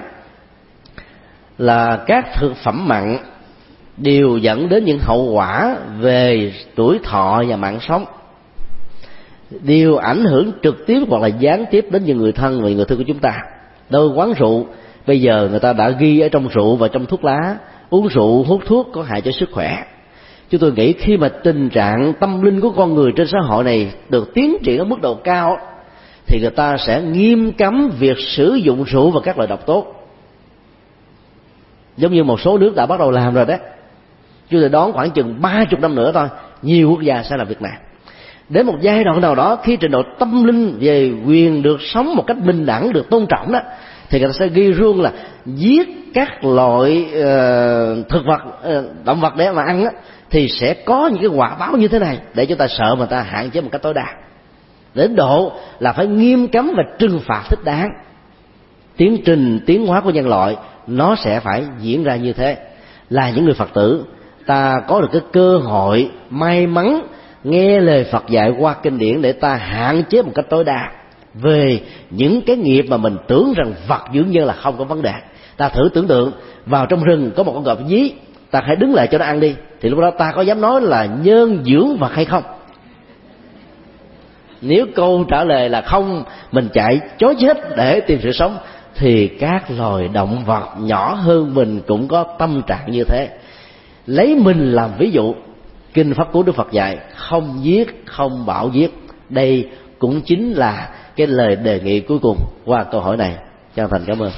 là các thực phẩm mặn đều dẫn đến những hậu quả về tuổi thọ và mạng sống, đều ảnh hưởng trực tiếp hoặc là gián tiếp đến những người thân và người thân của chúng ta. Đâu quán rượu, bây giờ người ta đã ghi ở trong rượu và trong thuốc lá, uống rượu hút thuốc có hại cho sức khỏe. Chúng tôi nghĩ khi mà tình trạng tâm linh của con người trên xã hội này được tiến triển ở mức độ cao thì người ta sẽ nghiêm cấm việc sử dụng rượu và các loại độc tố, giống như một số nước đã bắt đầu làm rồi đấy. Chúng tôi đón khoảng chừng ba chục năm nữa thôi, nhiều quốc gia sẽ làm việc này. Đến một giai đoạn nào đó, khi trình độ tâm linh về quyền được sống một cách bình đẳng được tôn trọng đó, thì người ta sẽ ghi luôn là giết các loại uh, thực vật, uh, động vật để mà ăn á, thì sẽ có những cái quả báo như thế này, để chúng ta sợ mà ta hạn chế một cách tối đa. Đến độ là phải nghiêm cấm và trừng phạt thích đáng. Tiến trình tiến hóa của nhân loại nó sẽ phải diễn ra như thế. Là những người Phật tử, ta có được cái cơ hội may mắn nghe lời Phật dạy qua kinh điển để ta hạn chế một cách tối đa về những cái nghiệp mà mình tưởng rằng vật dưỡng nhân là không có vấn đề. Ta thử tưởng tượng vào trong rừng có một con gọp dí, ta hãy đứng lại cho nó ăn đi, thì lúc đó ta có dám nói là nhân dưỡng vật hay không? Nếu câu trả lời là không, mình chạy chối chết để tìm sự sống, thì các loài động vật nhỏ hơn mình cũng có tâm trạng như thế. Lấy mình làm ví dụ, kinh Pháp Cú Đức Phật dạy không giết, không bảo giết. Đây cũng chính là cái lời đề nghị cuối cùng qua câu hỏi này. Chân thành cảm ơn.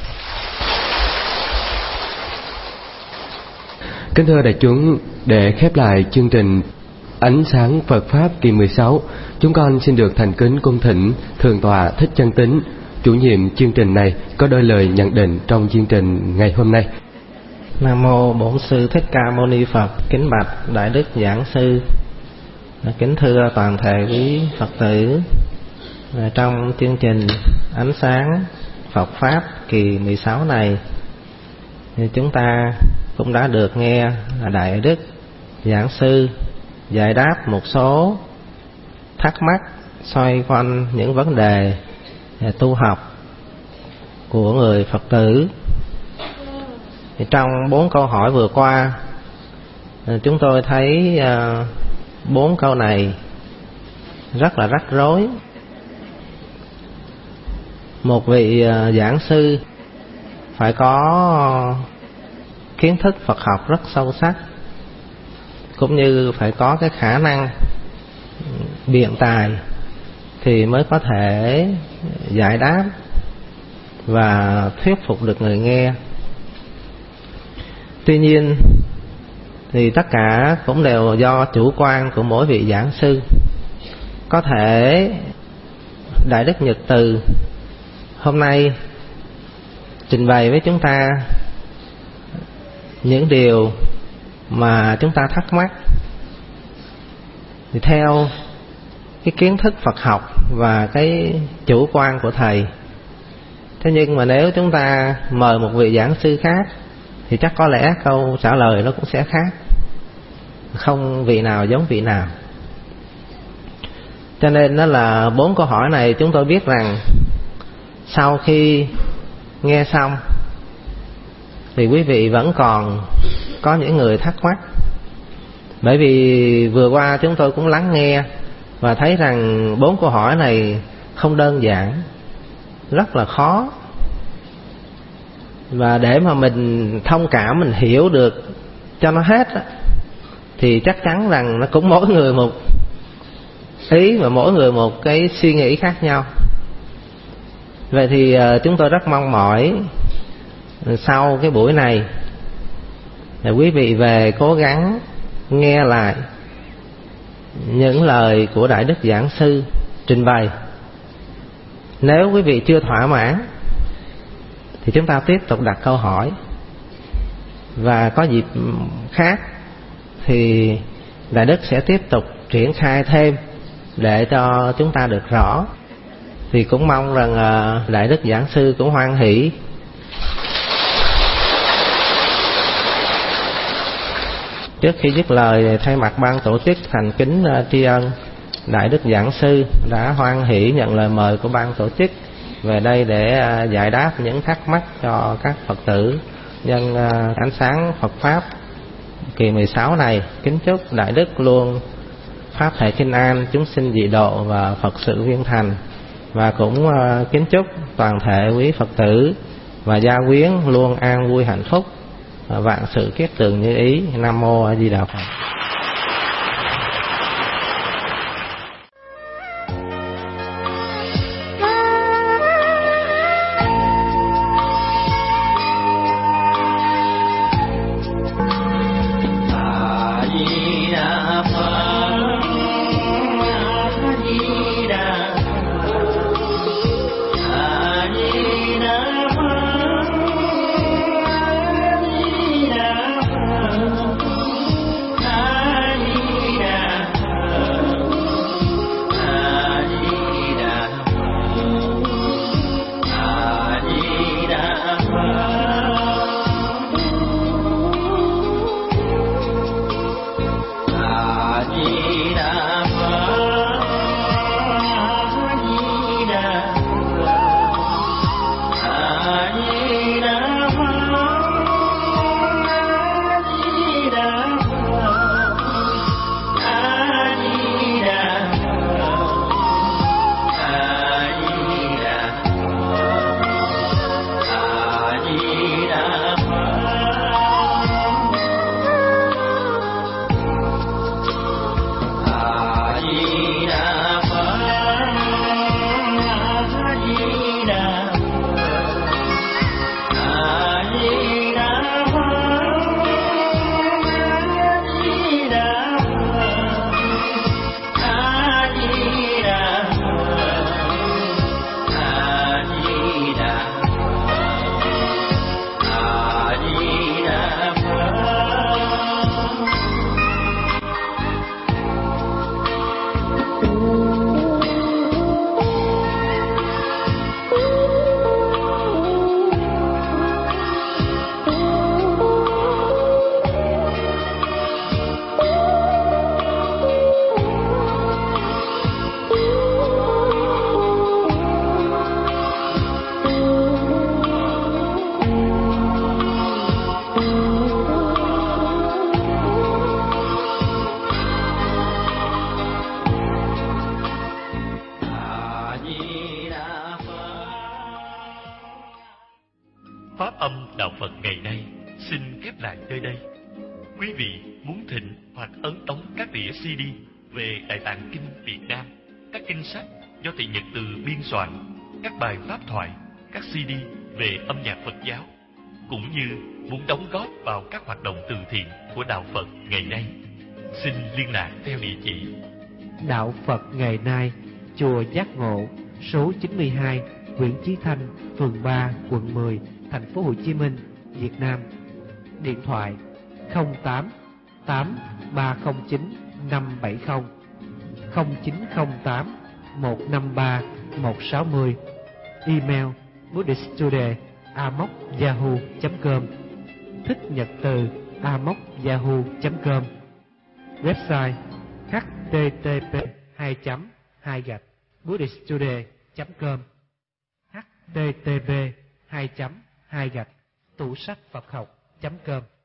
Kính thưa đại chúng, để khép lại chương trình Ánh sáng Phật Pháp kỳ mười sáu, chúng con xin được thành kính cung thỉnh Thượng tọa Thích Chân Tín, chủ nhiệm chương trình này, có đôi lời nhận định trong chương trình ngày hôm nay. Nam mô Bổn Sư Thích Ca Mâu Ni Phật. Kính bạch Đại Đức Giảng Sư, kính thưa toàn thể quý Phật tử. Trong chương trình Ánh sáng Phật Pháp kỳ mười sáu này, chúng ta cũng đã được nghe Đại Đức Giảng Sư giải đáp một số thắc mắc xoay quanh những vấn đề tu học của người Phật tử. Thì trong bốn câu hỏi vừa qua, chúng tôi thấy bốn câu này rất là rắc rối. một vị giảng sư phải có kiến thức Phật học rất sâu sắc, cũng như phải có cái khả năng biện tài thì mới có thể giải đáp và thuyết phục được người nghe. Tuy nhiên thì tất cả cũng đều do chủ quan của mỗi vị giảng sư. Có thể Đại Đức Nhật Từ hôm nay trình bày với chúng ta những điều mà chúng ta thắc mắc thì theo cái kiến thức Phật học và cái chủ quan của thầy. Thế nhưng mà nếu chúng ta mời một vị giảng sư khác thì chắc có lẽ câu trả lời nó cũng sẽ khác, không vị nào giống vị nào. Cho nên đó là bốn câu hỏi này chúng tôi biết rằng sau khi nghe xong thì quý vị vẫn còn có những người thắc mắc. Bởi vì vừa qua chúng tôi cũng lắng nghe và thấy rằng bốn câu hỏi này không đơn giản, rất là khó. Và để mà mình thông cảm, mình hiểu được cho nó hết thì chắc chắn rằng nó cũng mỗi người một ý và mỗi người một cái suy nghĩ khác nhau. Vậy thì chúng tôi rất mong mỏi sau cái buổi này là quý vị về cố gắng nghe lại những lời của Đại Đức Giảng Sư trình bày. Nếu quý vị chưa thỏa mãn thì chúng ta tiếp tục đặt câu hỏi, và có dịp khác thì Đại Đức sẽ tiếp tục triển khai thêm để cho chúng ta được rõ. Thì cũng mong rằng Đại Đức Giảng Sư cũng hoan hỷ. Trước khi dứt lời, thay mặt ban tổ chức thành kính tri ân Đại Đức Giảng Sư đã hoan hỷ nhận lời mời của ban tổ chức về đây để giải đáp những thắc mắc cho các Phật tử nhân ánh sáng Phật Pháp kỳ mười sáu này. Kính chúc Đại Đức luôn Pháp thể kinh an, chúng sinh dị độ và Phật sự viên thành. Và cũng kính chúc toàn thể quý Phật tử và gia quyến luôn an vui hạnh phúc, vạn sự kiết tường như ý. Nam mô A Di Đà Phật. A Pháp âm Đạo Phật ngày nay xin khép lại nơi đây. Quý vị muốn thịnh hoặc ấn đóng các đĩa xê đê về Đại Tạng Kinh Việt Nam, các kinh sách do Thị Nhật Từ biên soạn, các bài pháp thoại, các xê đê về âm nhạc Phật giáo, cũng như muốn đóng góp vào các hoạt động từ thiện của Đạo Phật ngày nay, xin liên lạc theo địa chỉ Đạo Phật ngày nay, chùa Giác Ngộ, số chín mươi hai, Nguyễn Chí Thanh, phường ba, quận mười, thành phố Hồ Chí Minh, Việt Nam. Điện thoại không tám tám ba không chín năm bảy không, không chín không tám một năm ba một sáu không. Email buddhisttoday a m o c yahoo chấm com, thích nhật từ a m o c yahoo chấm com. Website h t t p hai chấm hai gạch buddhisttoday chấm com, h t t p hai chấm hai gạch tủ sách Phật học chấm com.